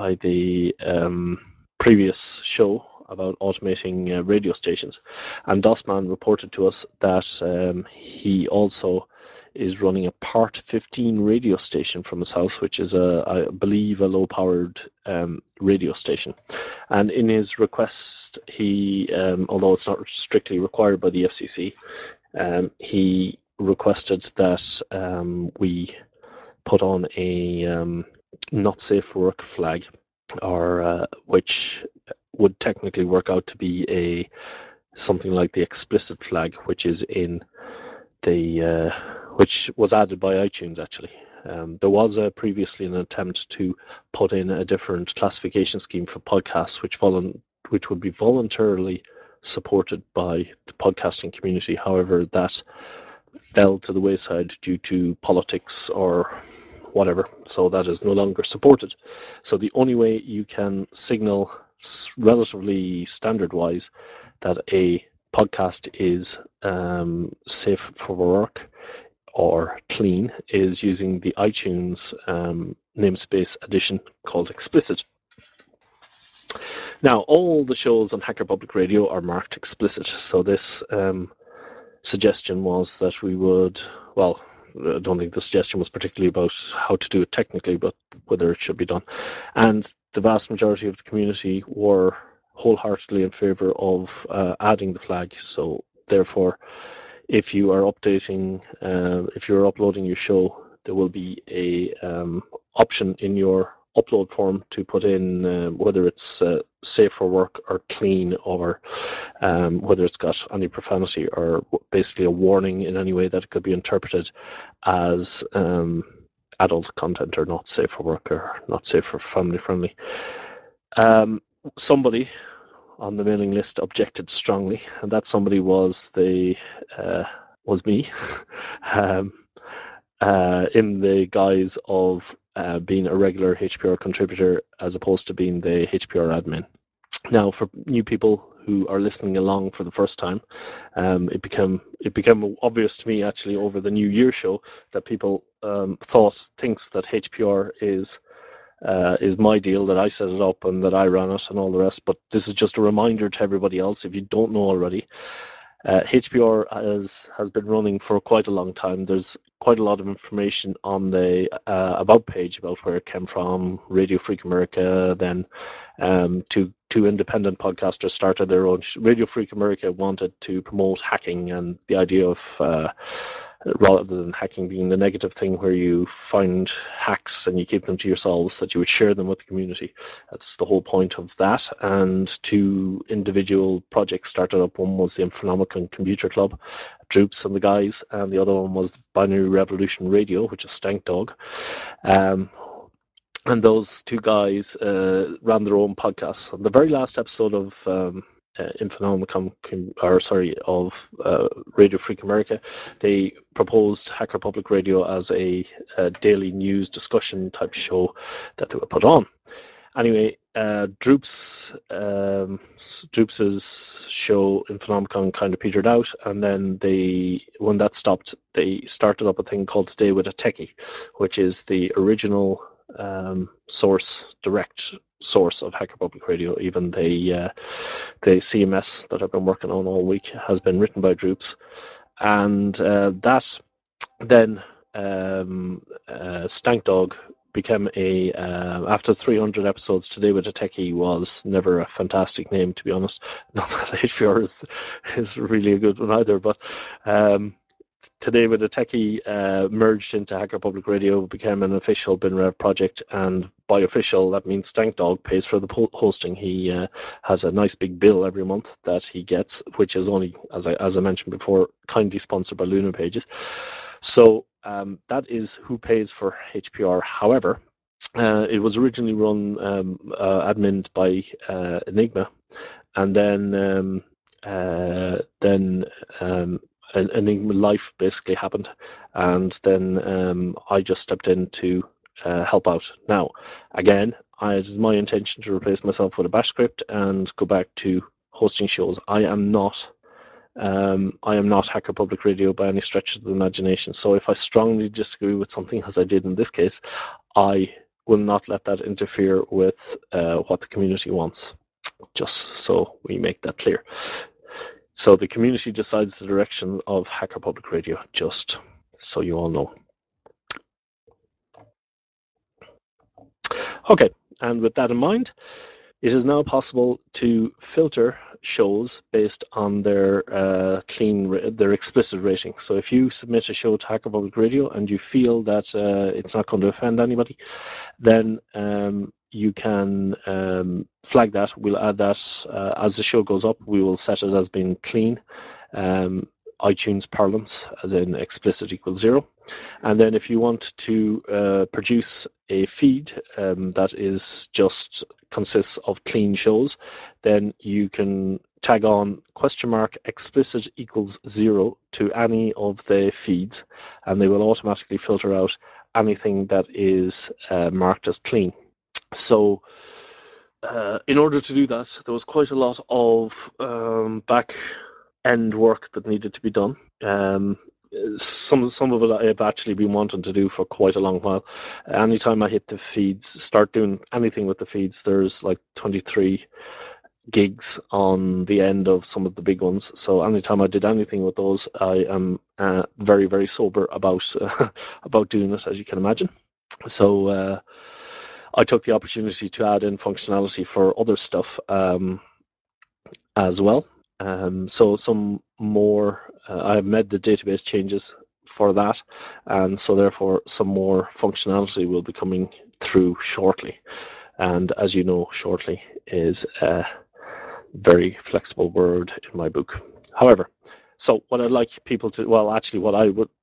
previous show about automating radio stations. And Dossman reported to us that he also is running a Part 15 radio station from his house, which is, I believe, a low-powered radio station. And in his request, he, although it's not strictly required by the FCC, he requested that we put on a not safe for work flag, or which would technically work out to be something like the explicit flag, which is in the which was added by iTunes actually. There was previously an attempt to put in a different classification scheme for podcasts, which would be voluntarily supported by the podcasting community. However, that fell to the wayside due to politics or whatever, so that is no longer supported. So the only way you can signal relatively standard-wise that a podcast is safe for work or clean is using the iTunes namespace edition called explicit. Now, all the shows on Hacker Public Radio are marked explicit, so this suggestion was that we would, well, I don't think the suggestion was particularly about how to do it technically, but whether it should be done. And the vast majority of the community were wholeheartedly in favour of adding the flag. So therefore, if you are updating, if you're uploading your show, there will be a option in your upload form to put in whether it's safe for work or clean, or whether it's got any profanity, or basically a warning in any way that it could be interpreted as adult content, or not safe for work, or not safe for family friendly. Somebody on the mailing list objected strongly, and that somebody was me. In the guise of being a regular HPR contributor as opposed to being the HPR admin. Now, for new people who are listening along for the first time, it became obvious to me actually over the New Year show that people thinks that HPR is my deal, that I set it up and that I ran it and all the rest. But this is just a reminder to everybody else, if you don't know already. HPR has been running for quite a long time. There's quite a lot of information on the about page about where it came from. Radio Freak America, then two independent podcasters started their own. Radio Freak America wanted to promote hacking and the idea of rather than hacking being the negative thing where you find hacks and you keep them to yourselves, that you would share them with the community. That's the whole point of that. And two individual projects started up. One was the Infonomicon Computer Club, Droops and the guys, and the other one was Binary Revolution Radio, which is Stank Dog. And those two guys ran their own podcasts. On the very last episode of Infonomicon, of Radio Freak America, they proposed Hacker Public Radio as a daily news discussion type show that they would put on. Anyway, Droops's show Infonomicon kind of petered out, and then when that stopped, they started up a thing called Today with a Techie, which is the original direct source of Hacker Public Radio. Even the CMS that I've been working on all week has been written by Droops, and that then Stank Dog became after 300 episodes. Today with a Techie was never a fantastic name, to be honest. Not that HPR is really a good one either, but Today with a Techie merged into Hacker Public Radio, became an official BinRev project, and by official that means Stank Dog pays for the hosting. He has a nice big bill every month that he gets, which is only, as I mentioned before, kindly sponsored by Luna Pages. So that is who pays for HPR. However, it was originally run admin by Enigma, and then Enigma Life basically happened, and then I just stepped in to help out. Now, again, it is my intention to replace myself with a bash script and go back to hosting shows. I am not Hacker Public Radio by any stretch of the imagination. So if I strongly disagree with something, as I did in this case, I will not let that interfere with what the community wants. Just so we make that clear. So the community decides the direction of Hacker Public Radio, just so you all know. Okay, and with that in mind, it is now possible to filter shows based on their their explicit rating. So if you submit a show to Hacker Public Radio and you feel that it's not going to offend anybody, then you can flag that. We'll add that as the show goes up. We will set it as being clean, iTunes parlance, as in explicit equals 0. And then if you want to produce a feed that is just consists of clean shows, then you can tag on explicit equals 0 to any of the feeds, and they will automatically filter out anything that is marked as clean. So in order to do that, there was quite a lot of back end work that needed to be done. Some of it I've actually been wanting to do for quite a long while. Anytime I hit the feeds, start doing anything with the feeds, there's like 23 gigs on the end of some of the big ones. So anytime I did anything with those, I am very, very sober about about doing it, as you can imagine. So I took the opportunity to add in functionality for other stuff as well. So some more, I've made the database changes for that, and so therefore some more functionality will be coming through shortly. And as you know, shortly is a very flexible word in my book. However, so what I'd like people to, well, actually what I would,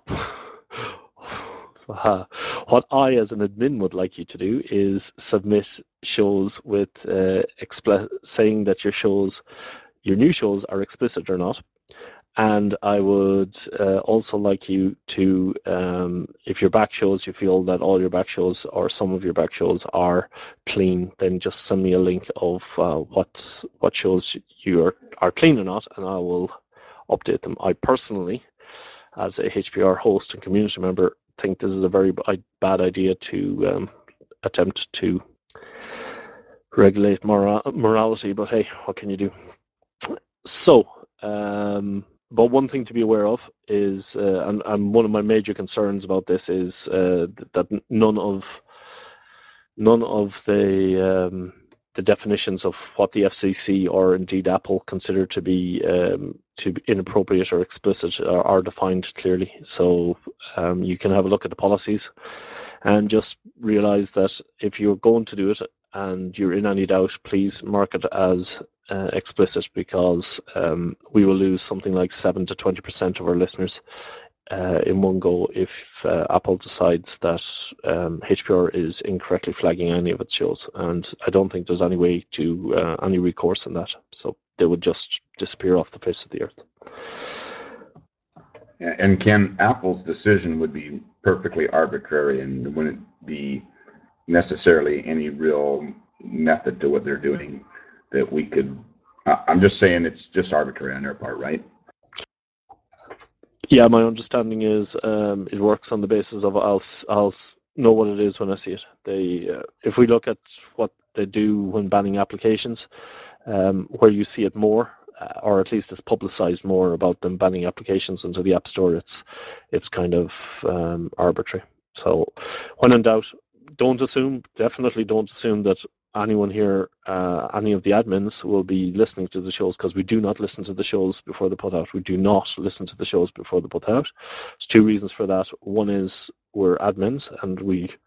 what I as an admin would like you to do is submit shows with saying that your new shows are explicit or not, And I would also like you to, if your back shows, you feel that all your back shows or some of your back shows are clean, then just send me a link of what shows you are clean or not, and I will update them. I personally, as a HPR host and community member, think this is a very bad idea to attempt to regulate morality, but hey, what can you do? So, but one thing to be aware of is, and one of my major concerns about this is that none of the definitions of what the FCC or indeed Apple consider to be inappropriate or explicit are defined clearly. So you can have a look at the policies and just realize that if you're going to do it and you're in any doubt, please mark it as explicit, because we will lose something like 7 to 20% of our listeners in one go if Apple decides that HPR is incorrectly flagging any of its shows, and I don't think there's any way to any recourse in that. So they would just disappear off the face of the earth. And Ken, Apple's decision would be perfectly arbitrary, and there wouldn't be necessarily any real method to what they're doing that we could. I'm just saying it's just arbitrary on their part, right? Yeah, my understanding is it works on the basis of I'll know what it is when I see it. They, if we look at what they do when banning applications, where you see it more, or at least it's publicized more about them banning applications into the App Store, it's kind of arbitrary. So when in doubt, definitely don't assume that anyone here, any of the admins will be listening to the shows, because we do not listen to the shows before they put out. We do not listen to the shows before they put out. There's two reasons for that. One is we're admins and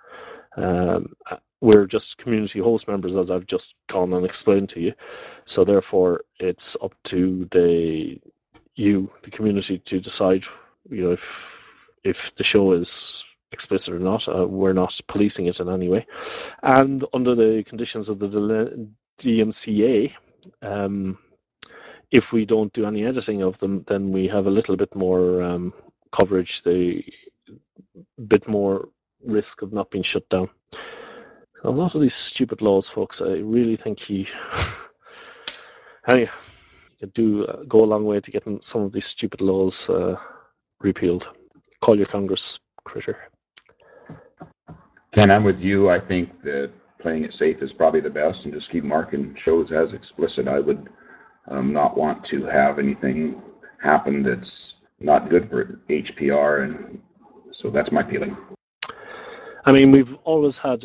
we're just community host members, as I've just gone and explained to you. So therefore, it's up to the community, to decide, if the show is explicit or not. We're not policing it in any way. And under the conditions of the DMCA, if we don't do any editing of them, then we have a little bit more coverage, the bit more risk of not being shut down. A lot of these stupid laws, folks, I really think anyway, you could go a long way to getting some of these stupid laws repealed. Call your Congress, critter. Ken, I'm with you. I think that playing it safe is probably the best, and just keep marking shows as explicit. I would not want to have anything happen that's not good for HPR, and so that's my feeling. I mean, we've always had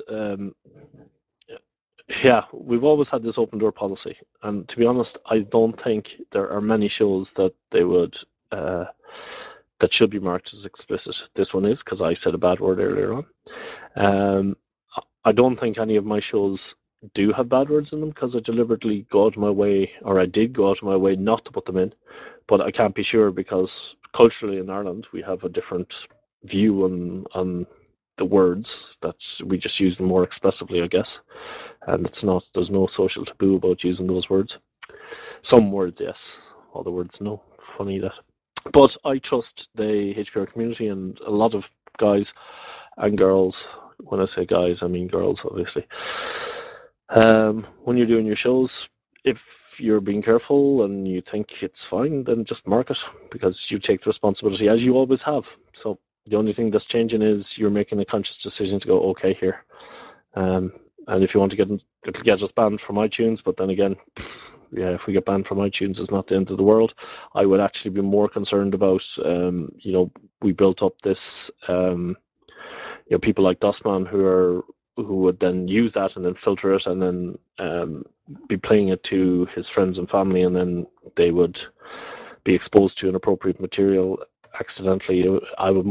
this open door policy, and to be honest, I don't think there are many shows that they would that should be marked as explicit. This one is, because I said a bad word earlier on. I don't think any of my shows do have bad words in them, because I deliberately go out of my way, or I did go out of my way not to put them in, but I can't be sure, because culturally in Ireland we have a different view on the words, that we just use them more expressively, I guess, and there's no social taboo about using those words. Some words, yes, other words, no. Funny that. But I trust the HPR community, and a lot of guys and girls. When I say guys, I mean girls, obviously. When you're doing your shows, if you're being careful and you think it's fine, then just mark it, because you take the responsibility, as you always have. So the only thing that's changing is you're making a conscious decision to go, okay, here. And if you want to get us banned from iTunes, but then again, yeah, if we get banned from iTunes, it's not the end of the world. I would actually be more concerned about, we built up this, people like Dustman who would then use that and then filter it and then be playing it to his friends and family, and then they would be exposed to inappropriate material accidentally. I would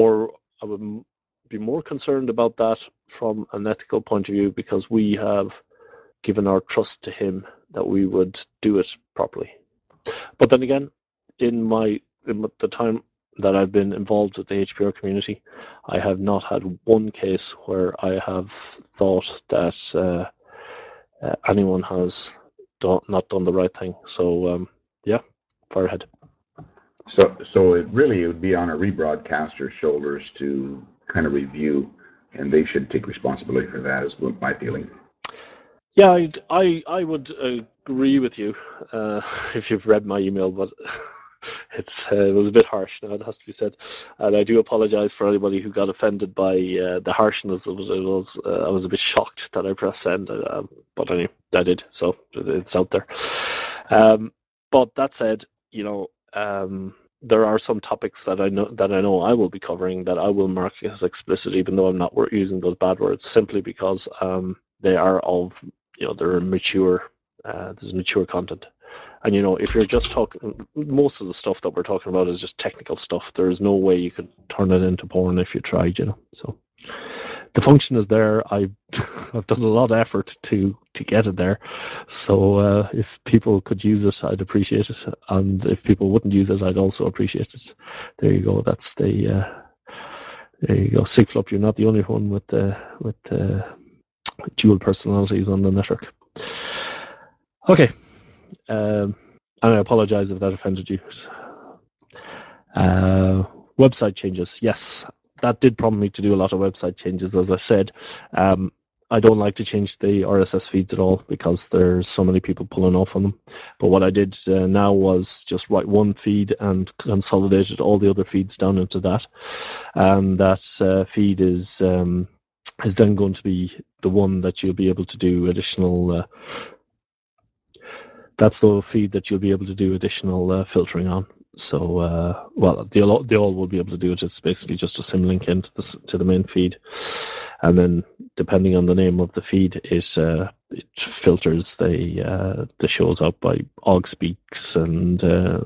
be more concerned about that from an ethical point of view, because we have given our trust to him that we would do it properly. But then again, in the time that I've been involved with the HPR community, I have not had one case where I have thought that anyone has not done the right thing. So, fire ahead. So it would be on a rebroadcaster's shoulders to kind of review, and they should take responsibility for that, is my feeling. Yeah, I would agree with you if you've read my email, but it was a bit harsh. Now it has to be said, and I do apologise for anybody who got offended by the harshness of it. I was a bit shocked that I pressed send, but anyway, I did, so it's out there. But that said, there are some topics that I know I will be covering that I will mark as explicit, even though I'm not using those bad words, simply because they are of they're mature. There's mature content, and if you're just talking, most of the stuff that we're talking about is just technical stuff. There's no way you could turn it into porn if you tried. So the function is there. I've done a lot of effort to get it there. So if people could use it, I'd appreciate it, and if people wouldn't use it, I'd also appreciate it. There you go. That's the there you go. Sigflop, you're not the only one with dual personalities on the network. Okay. And I apologize if that offended you. Website changes. Yes, that did prompt me to do a lot of website changes, as I said. I don't like to change the RSS feeds at all because there's so many people pulling off on them. But what I did now was just write one feed and consolidated all the other feeds down into that. And that feed is then going to be the one that you'll be able to do additional. That's the feed that you'll be able to do additional filtering on. So, they all will be able to do it. It's basically just a symlink into to the main feed, and then depending on the name of the feed, it filters the shows out by OGSpeaks and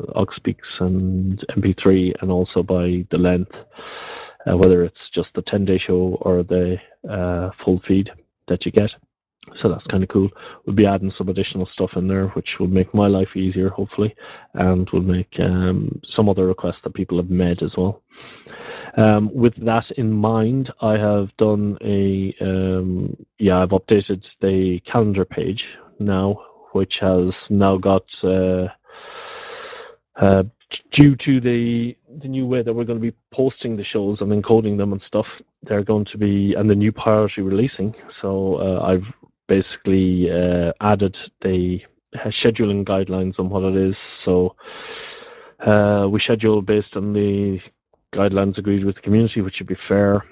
MP3, and also by the length, whether it's just the 10-day show or the full feed that you get. So that's kind of cool. We'll be adding some additional stuff in there, which will make my life easier, hopefully, and will make some other requests that people have made as well. With that in mind, I have done I've updated the calendar page now, which has now got, due to the new way that we're going to be posting the shows and encoding them and stuff, they're going to be, and the new priority releasing. So I've basically added the scheduling guidelines on what it is. So we schedule based on the guidelines agreed with the community, which should be fair.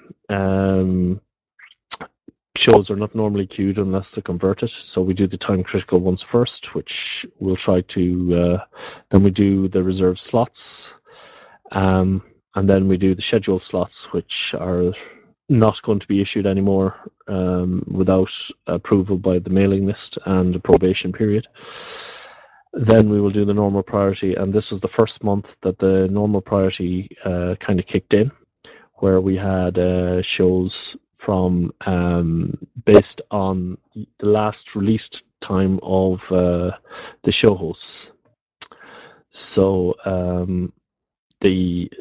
Shows are not normally queued unless they're converted, so we do the time critical ones first, which we'll try to then we do the reserved slots, and then we do the scheduled slots, which are not going to be issued anymore without approval by the mailing list and a probation period. Then we will do the normal priority, and this was the first month that the normal priority kind of kicked in, where we had shows from based on the last released time of the show hosts. So the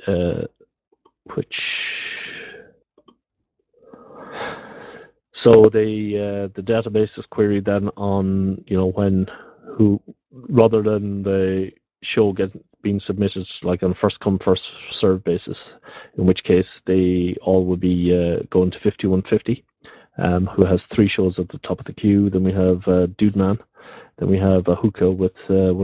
database is queried then on who, rather than the show being submitted like on first come first served basis, in which case they all would be going to 5150, who has 3 shows at the top of the queue. Then we have Dude Man. Then we have Hookah with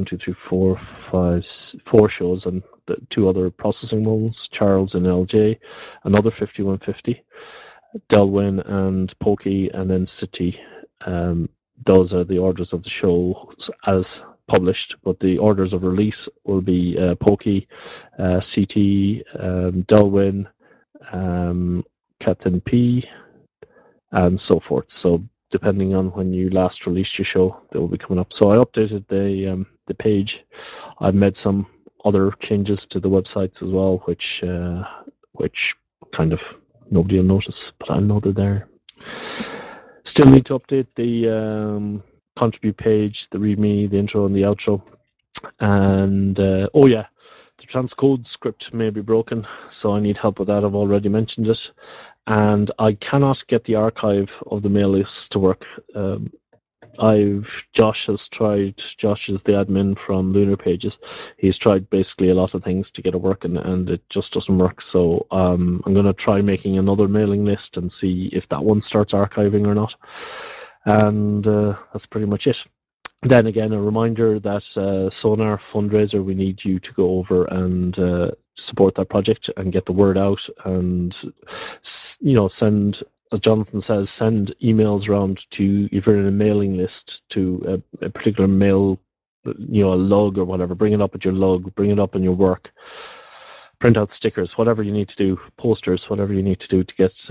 4 shows and the 2 other processing models, Charles and LJ, another 5150, Delwyn and Pokey, and then City. Those are the orders of the shows as published, but the orders of release will be Pokey, CT, Delwyn, Captain P, and so forth. So depending on when you last released your show, they will be coming up. So I updated the page. I've made some other changes to the websites as well, which kind of nobody will notice, but I'll know they're there. Still need to update the contribute page, the README, the intro and the outro. And the transcode script may be broken, so I need help with that. I've already mentioned it. And I cannot get the archive of the mail list to work. Josh is the admin from Lunar Pages. He's tried basically a lot of things to get it working, and it just doesn't work. So I'm going to try making another mailing list and see if that one starts archiving or not. And that's pretty much it. Then again, a reminder that Sonar fundraiser, we need you to go over and support that project and get the word out, and send, as Jonathan says, send emails around to, if you're in a mailing list, to a particular mail, a lug or whatever. Bring it up at your lug, bring it up in your work, print out stickers, whatever you need to do, posters, whatever you need to do to get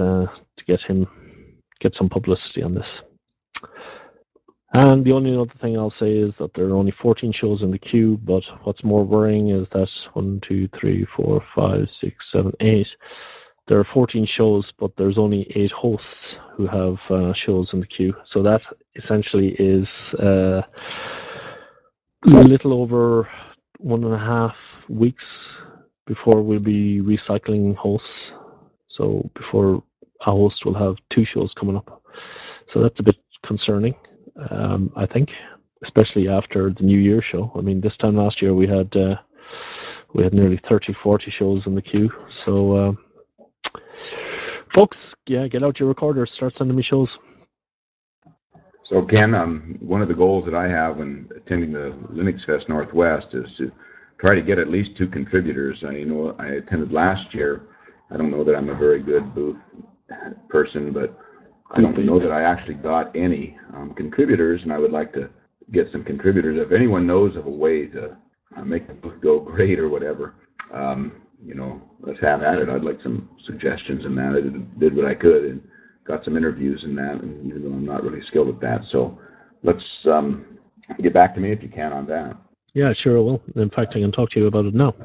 some publicity on this. And the only other thing I'll say is that there are only 14 shows in the queue, but what's more worrying is that 1, 2, 3, 4, 5, 6, 7, 8. There are 14 shows, but there's only 8 hosts who have shows in the queue. So that essentially is a little over 1.5 weeks before we'll be recycling hosts. So before a host will have 2 shows coming up. So that's a bit concerning. I think, especially after the New Year show. I mean, this time last year we had nearly 30-40 shows in the queue. So, folks, get out your recorders, start sending me shows. So Ken, one of the goals that I have when attending the Linux Fest Northwest is to try to get at least 2 contributors. I attended last year. I don't know that I'm a very good booth person, but I don't know that I actually got any contributors, and I would like to get some contributors. If anyone knows of a way to make the booth go great or whatever, let's have at it. I'd like some suggestions in that. I did what I could and got some interviews in that, and even though I'm not really skilled at that. So let's get back to me if you can on that. Yeah, sure I will. In fact, I can talk to you about it now.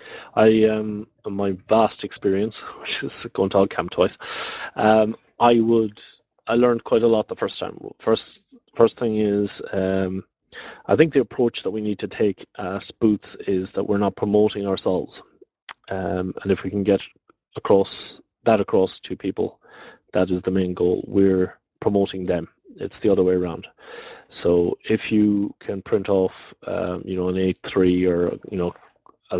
My vast experience, which is going to Camp twice, I learned quite a lot the first time. First thing is, I think the approach that we need to take at booths is that we're not promoting ourselves, and if we can get across to people, that is the main goal. We're promoting them. It's the other way around. So if you can print off, an A3 or a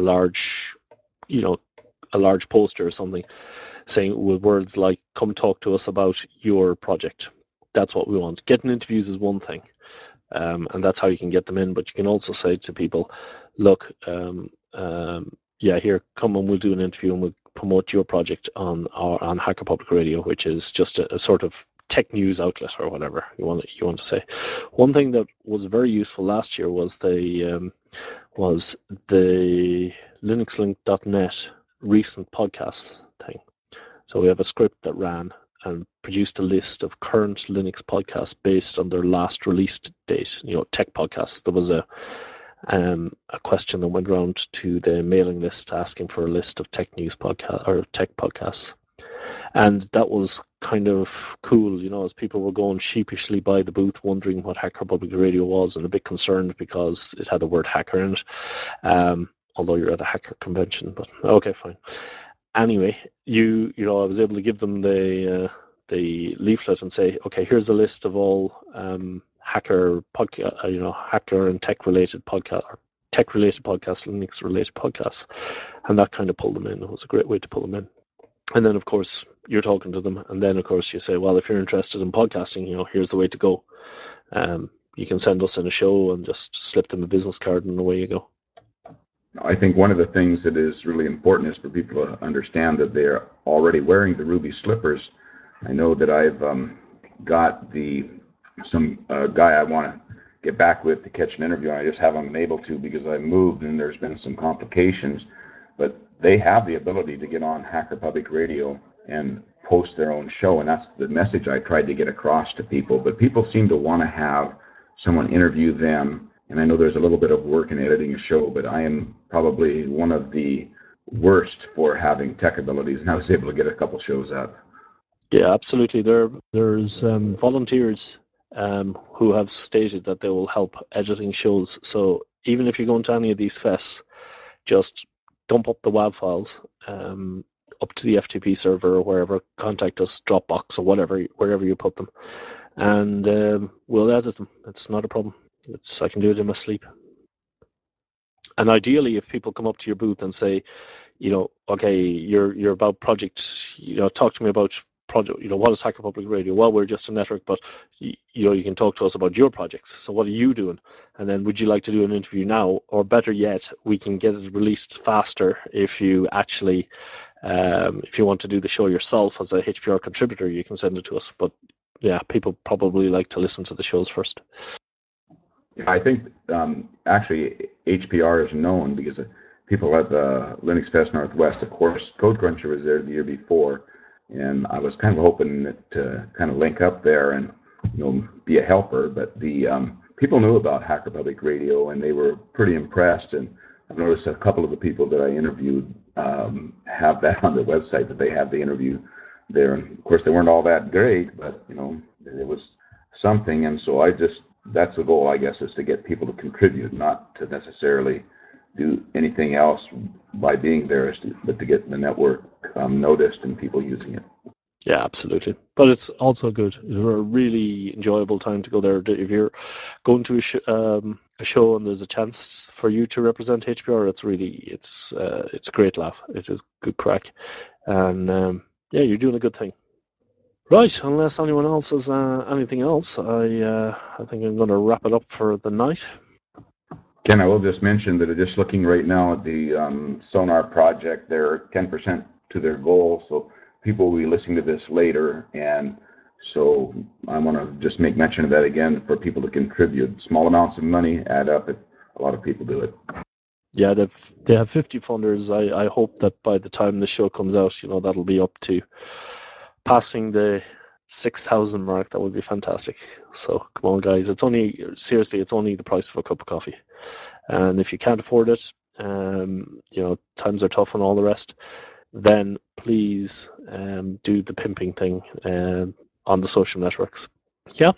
large poster or something, saying with words like "Come talk to us about your project." That's what we want. Getting interviews is one thing, and that's how you can get them in. But you can also say to people, "Look, here, come and we'll do an interview and we'll promote your project on Hacker Public Radio," which is just a sort of tech news outlet or whatever you want to say. One thing that was very useful last year was the linuxlink.net recent podcasts thing. So we have a script that ran and produced a list of current Linux podcasts based on their last released date. Tech podcasts. There was a question that went around to the mailing list asking for a list of tech news podcast or tech podcasts, and that was kind of cool. As people were going sheepishly by the booth, wondering what Hacker Public Radio was, and a bit concerned because it had the word hacker in it. Although you're at a hacker convention, but okay, fine. Anyway, I was able to give them the leaflet and say, okay, here's a list of all hacker and tech related podcast or tech related podcasts, Linux related podcasts, and that kind of pulled them in. It was a great way to pull them in. And then, of course, you're talking to them, and then, of course, you say, well, if you're interested in podcasting, here's the way to go. You can send us in a show and just slip them a business card, and away you go. I think one of the things that is really important is for people to understand that they're already wearing the Ruby slippers. I know that I've got some guy I want to get back with to catch an interview, and I just haven't been able to because I moved and there's been some complications. But they have the ability to get on Hacker Public Radio and post their own show, and that's the message I tried to get across to people. But people seem to want to have someone interview them. And I know there's a little bit of work in editing a show, but I am probably one of the worst for having tech abilities, and I was able to get a couple shows up. Yeah, absolutely. There's volunteers who have stated that they will help editing shows. So even if you go into any of these fests, just dump up the WAV files up to the FTP server or wherever. Contact us, Dropbox or wherever you put them. and we'll edit them. It's not a problem. I can do it in my sleep. And ideally, if people come up to your booth and say, okay, you're about projects, talk to me about project, what is Hacker Public Radio? Well, we're just a network, but you can talk to us about your projects. So what are you doing? And then would you like to do an interview now? Or better yet, we can get it released faster if you actually, if you want to do the show yourself as a HPR contributor, you can send it to us. But yeah, people probably like to listen to the shows first. I think actually HPR is known because people at the Linux Fest Northwest, of course, CodeCruncher was there the year before, and I was kind of hoping to kind of link up there and be a helper. But the people knew about Hacker Public Radio, and they were pretty impressed. And I've noticed a couple of the people that I interviewed have that on their website, that they have the interview there. And of course, they weren't all that great, but it was something. And so that's the goal, I guess, is to get people to contribute, not to necessarily do anything else by being there, but to get the network noticed and people using it. Yeah, absolutely. But it's also good. It's a really enjoyable time to go there. If you're going to a show and there's a chance for you to represent HPR, it's a great laugh. It is good crack, and yeah, you're doing a good thing. Right, unless anyone else has anything else, I think I'm going to wrap it up for the night. Ken, I will just mention that just looking right now at the Sonar project, they're 10% to their goal, so people will be listening to this later, and so I want to just make mention of that again for people to contribute. Small amounts of money add up if a lot of people do it. Yeah, they have 50 funders. I hope that by the time the show comes out, that'll be up to passing the 6,000 mark. That would be fantastic. So come on, guys. It's only the price of a cup of coffee. And if you can't afford it, times are tough and all the rest, then please do the pimping thing on the social networks. Yeah.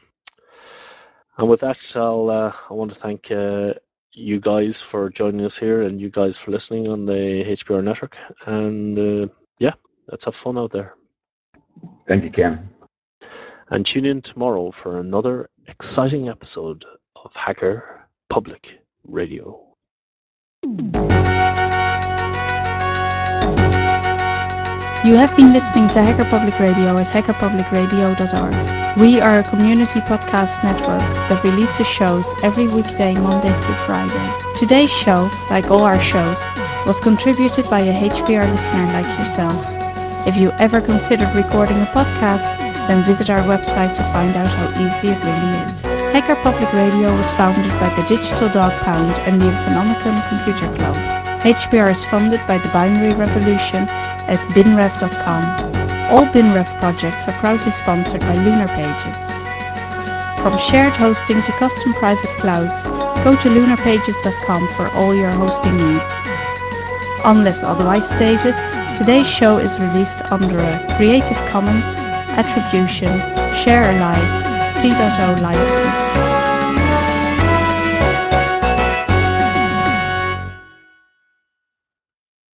And with that, I want to thank you guys for joining us here and you guys for listening on the HPR network. And yeah, let's have fun out there. Thank you, Ken. And tune in tomorrow for another exciting episode of Hacker Public Radio. You have been listening to Hacker Public Radio at hackerpublicradio.org. We are a community podcast network that releases shows every weekday, Monday through Friday. Today's show, like all our shows, was contributed by a HPR listener like yourself. If you ever considered recording a podcast, then visit our website to find out how easy it really is. Hacker Public Radio was founded by the Digital Dog Pound and the Infonomicon Computer Club. HPR is funded by the Binary Revolution at binrev.com. All BinRev projects are proudly sponsored by Lunar Pages. From shared hosting to custom private clouds, go to lunarpages.com for all your hosting needs. Unless otherwise stated, today's show is released under a Creative Commons Attribution Share Alike 3.0 license.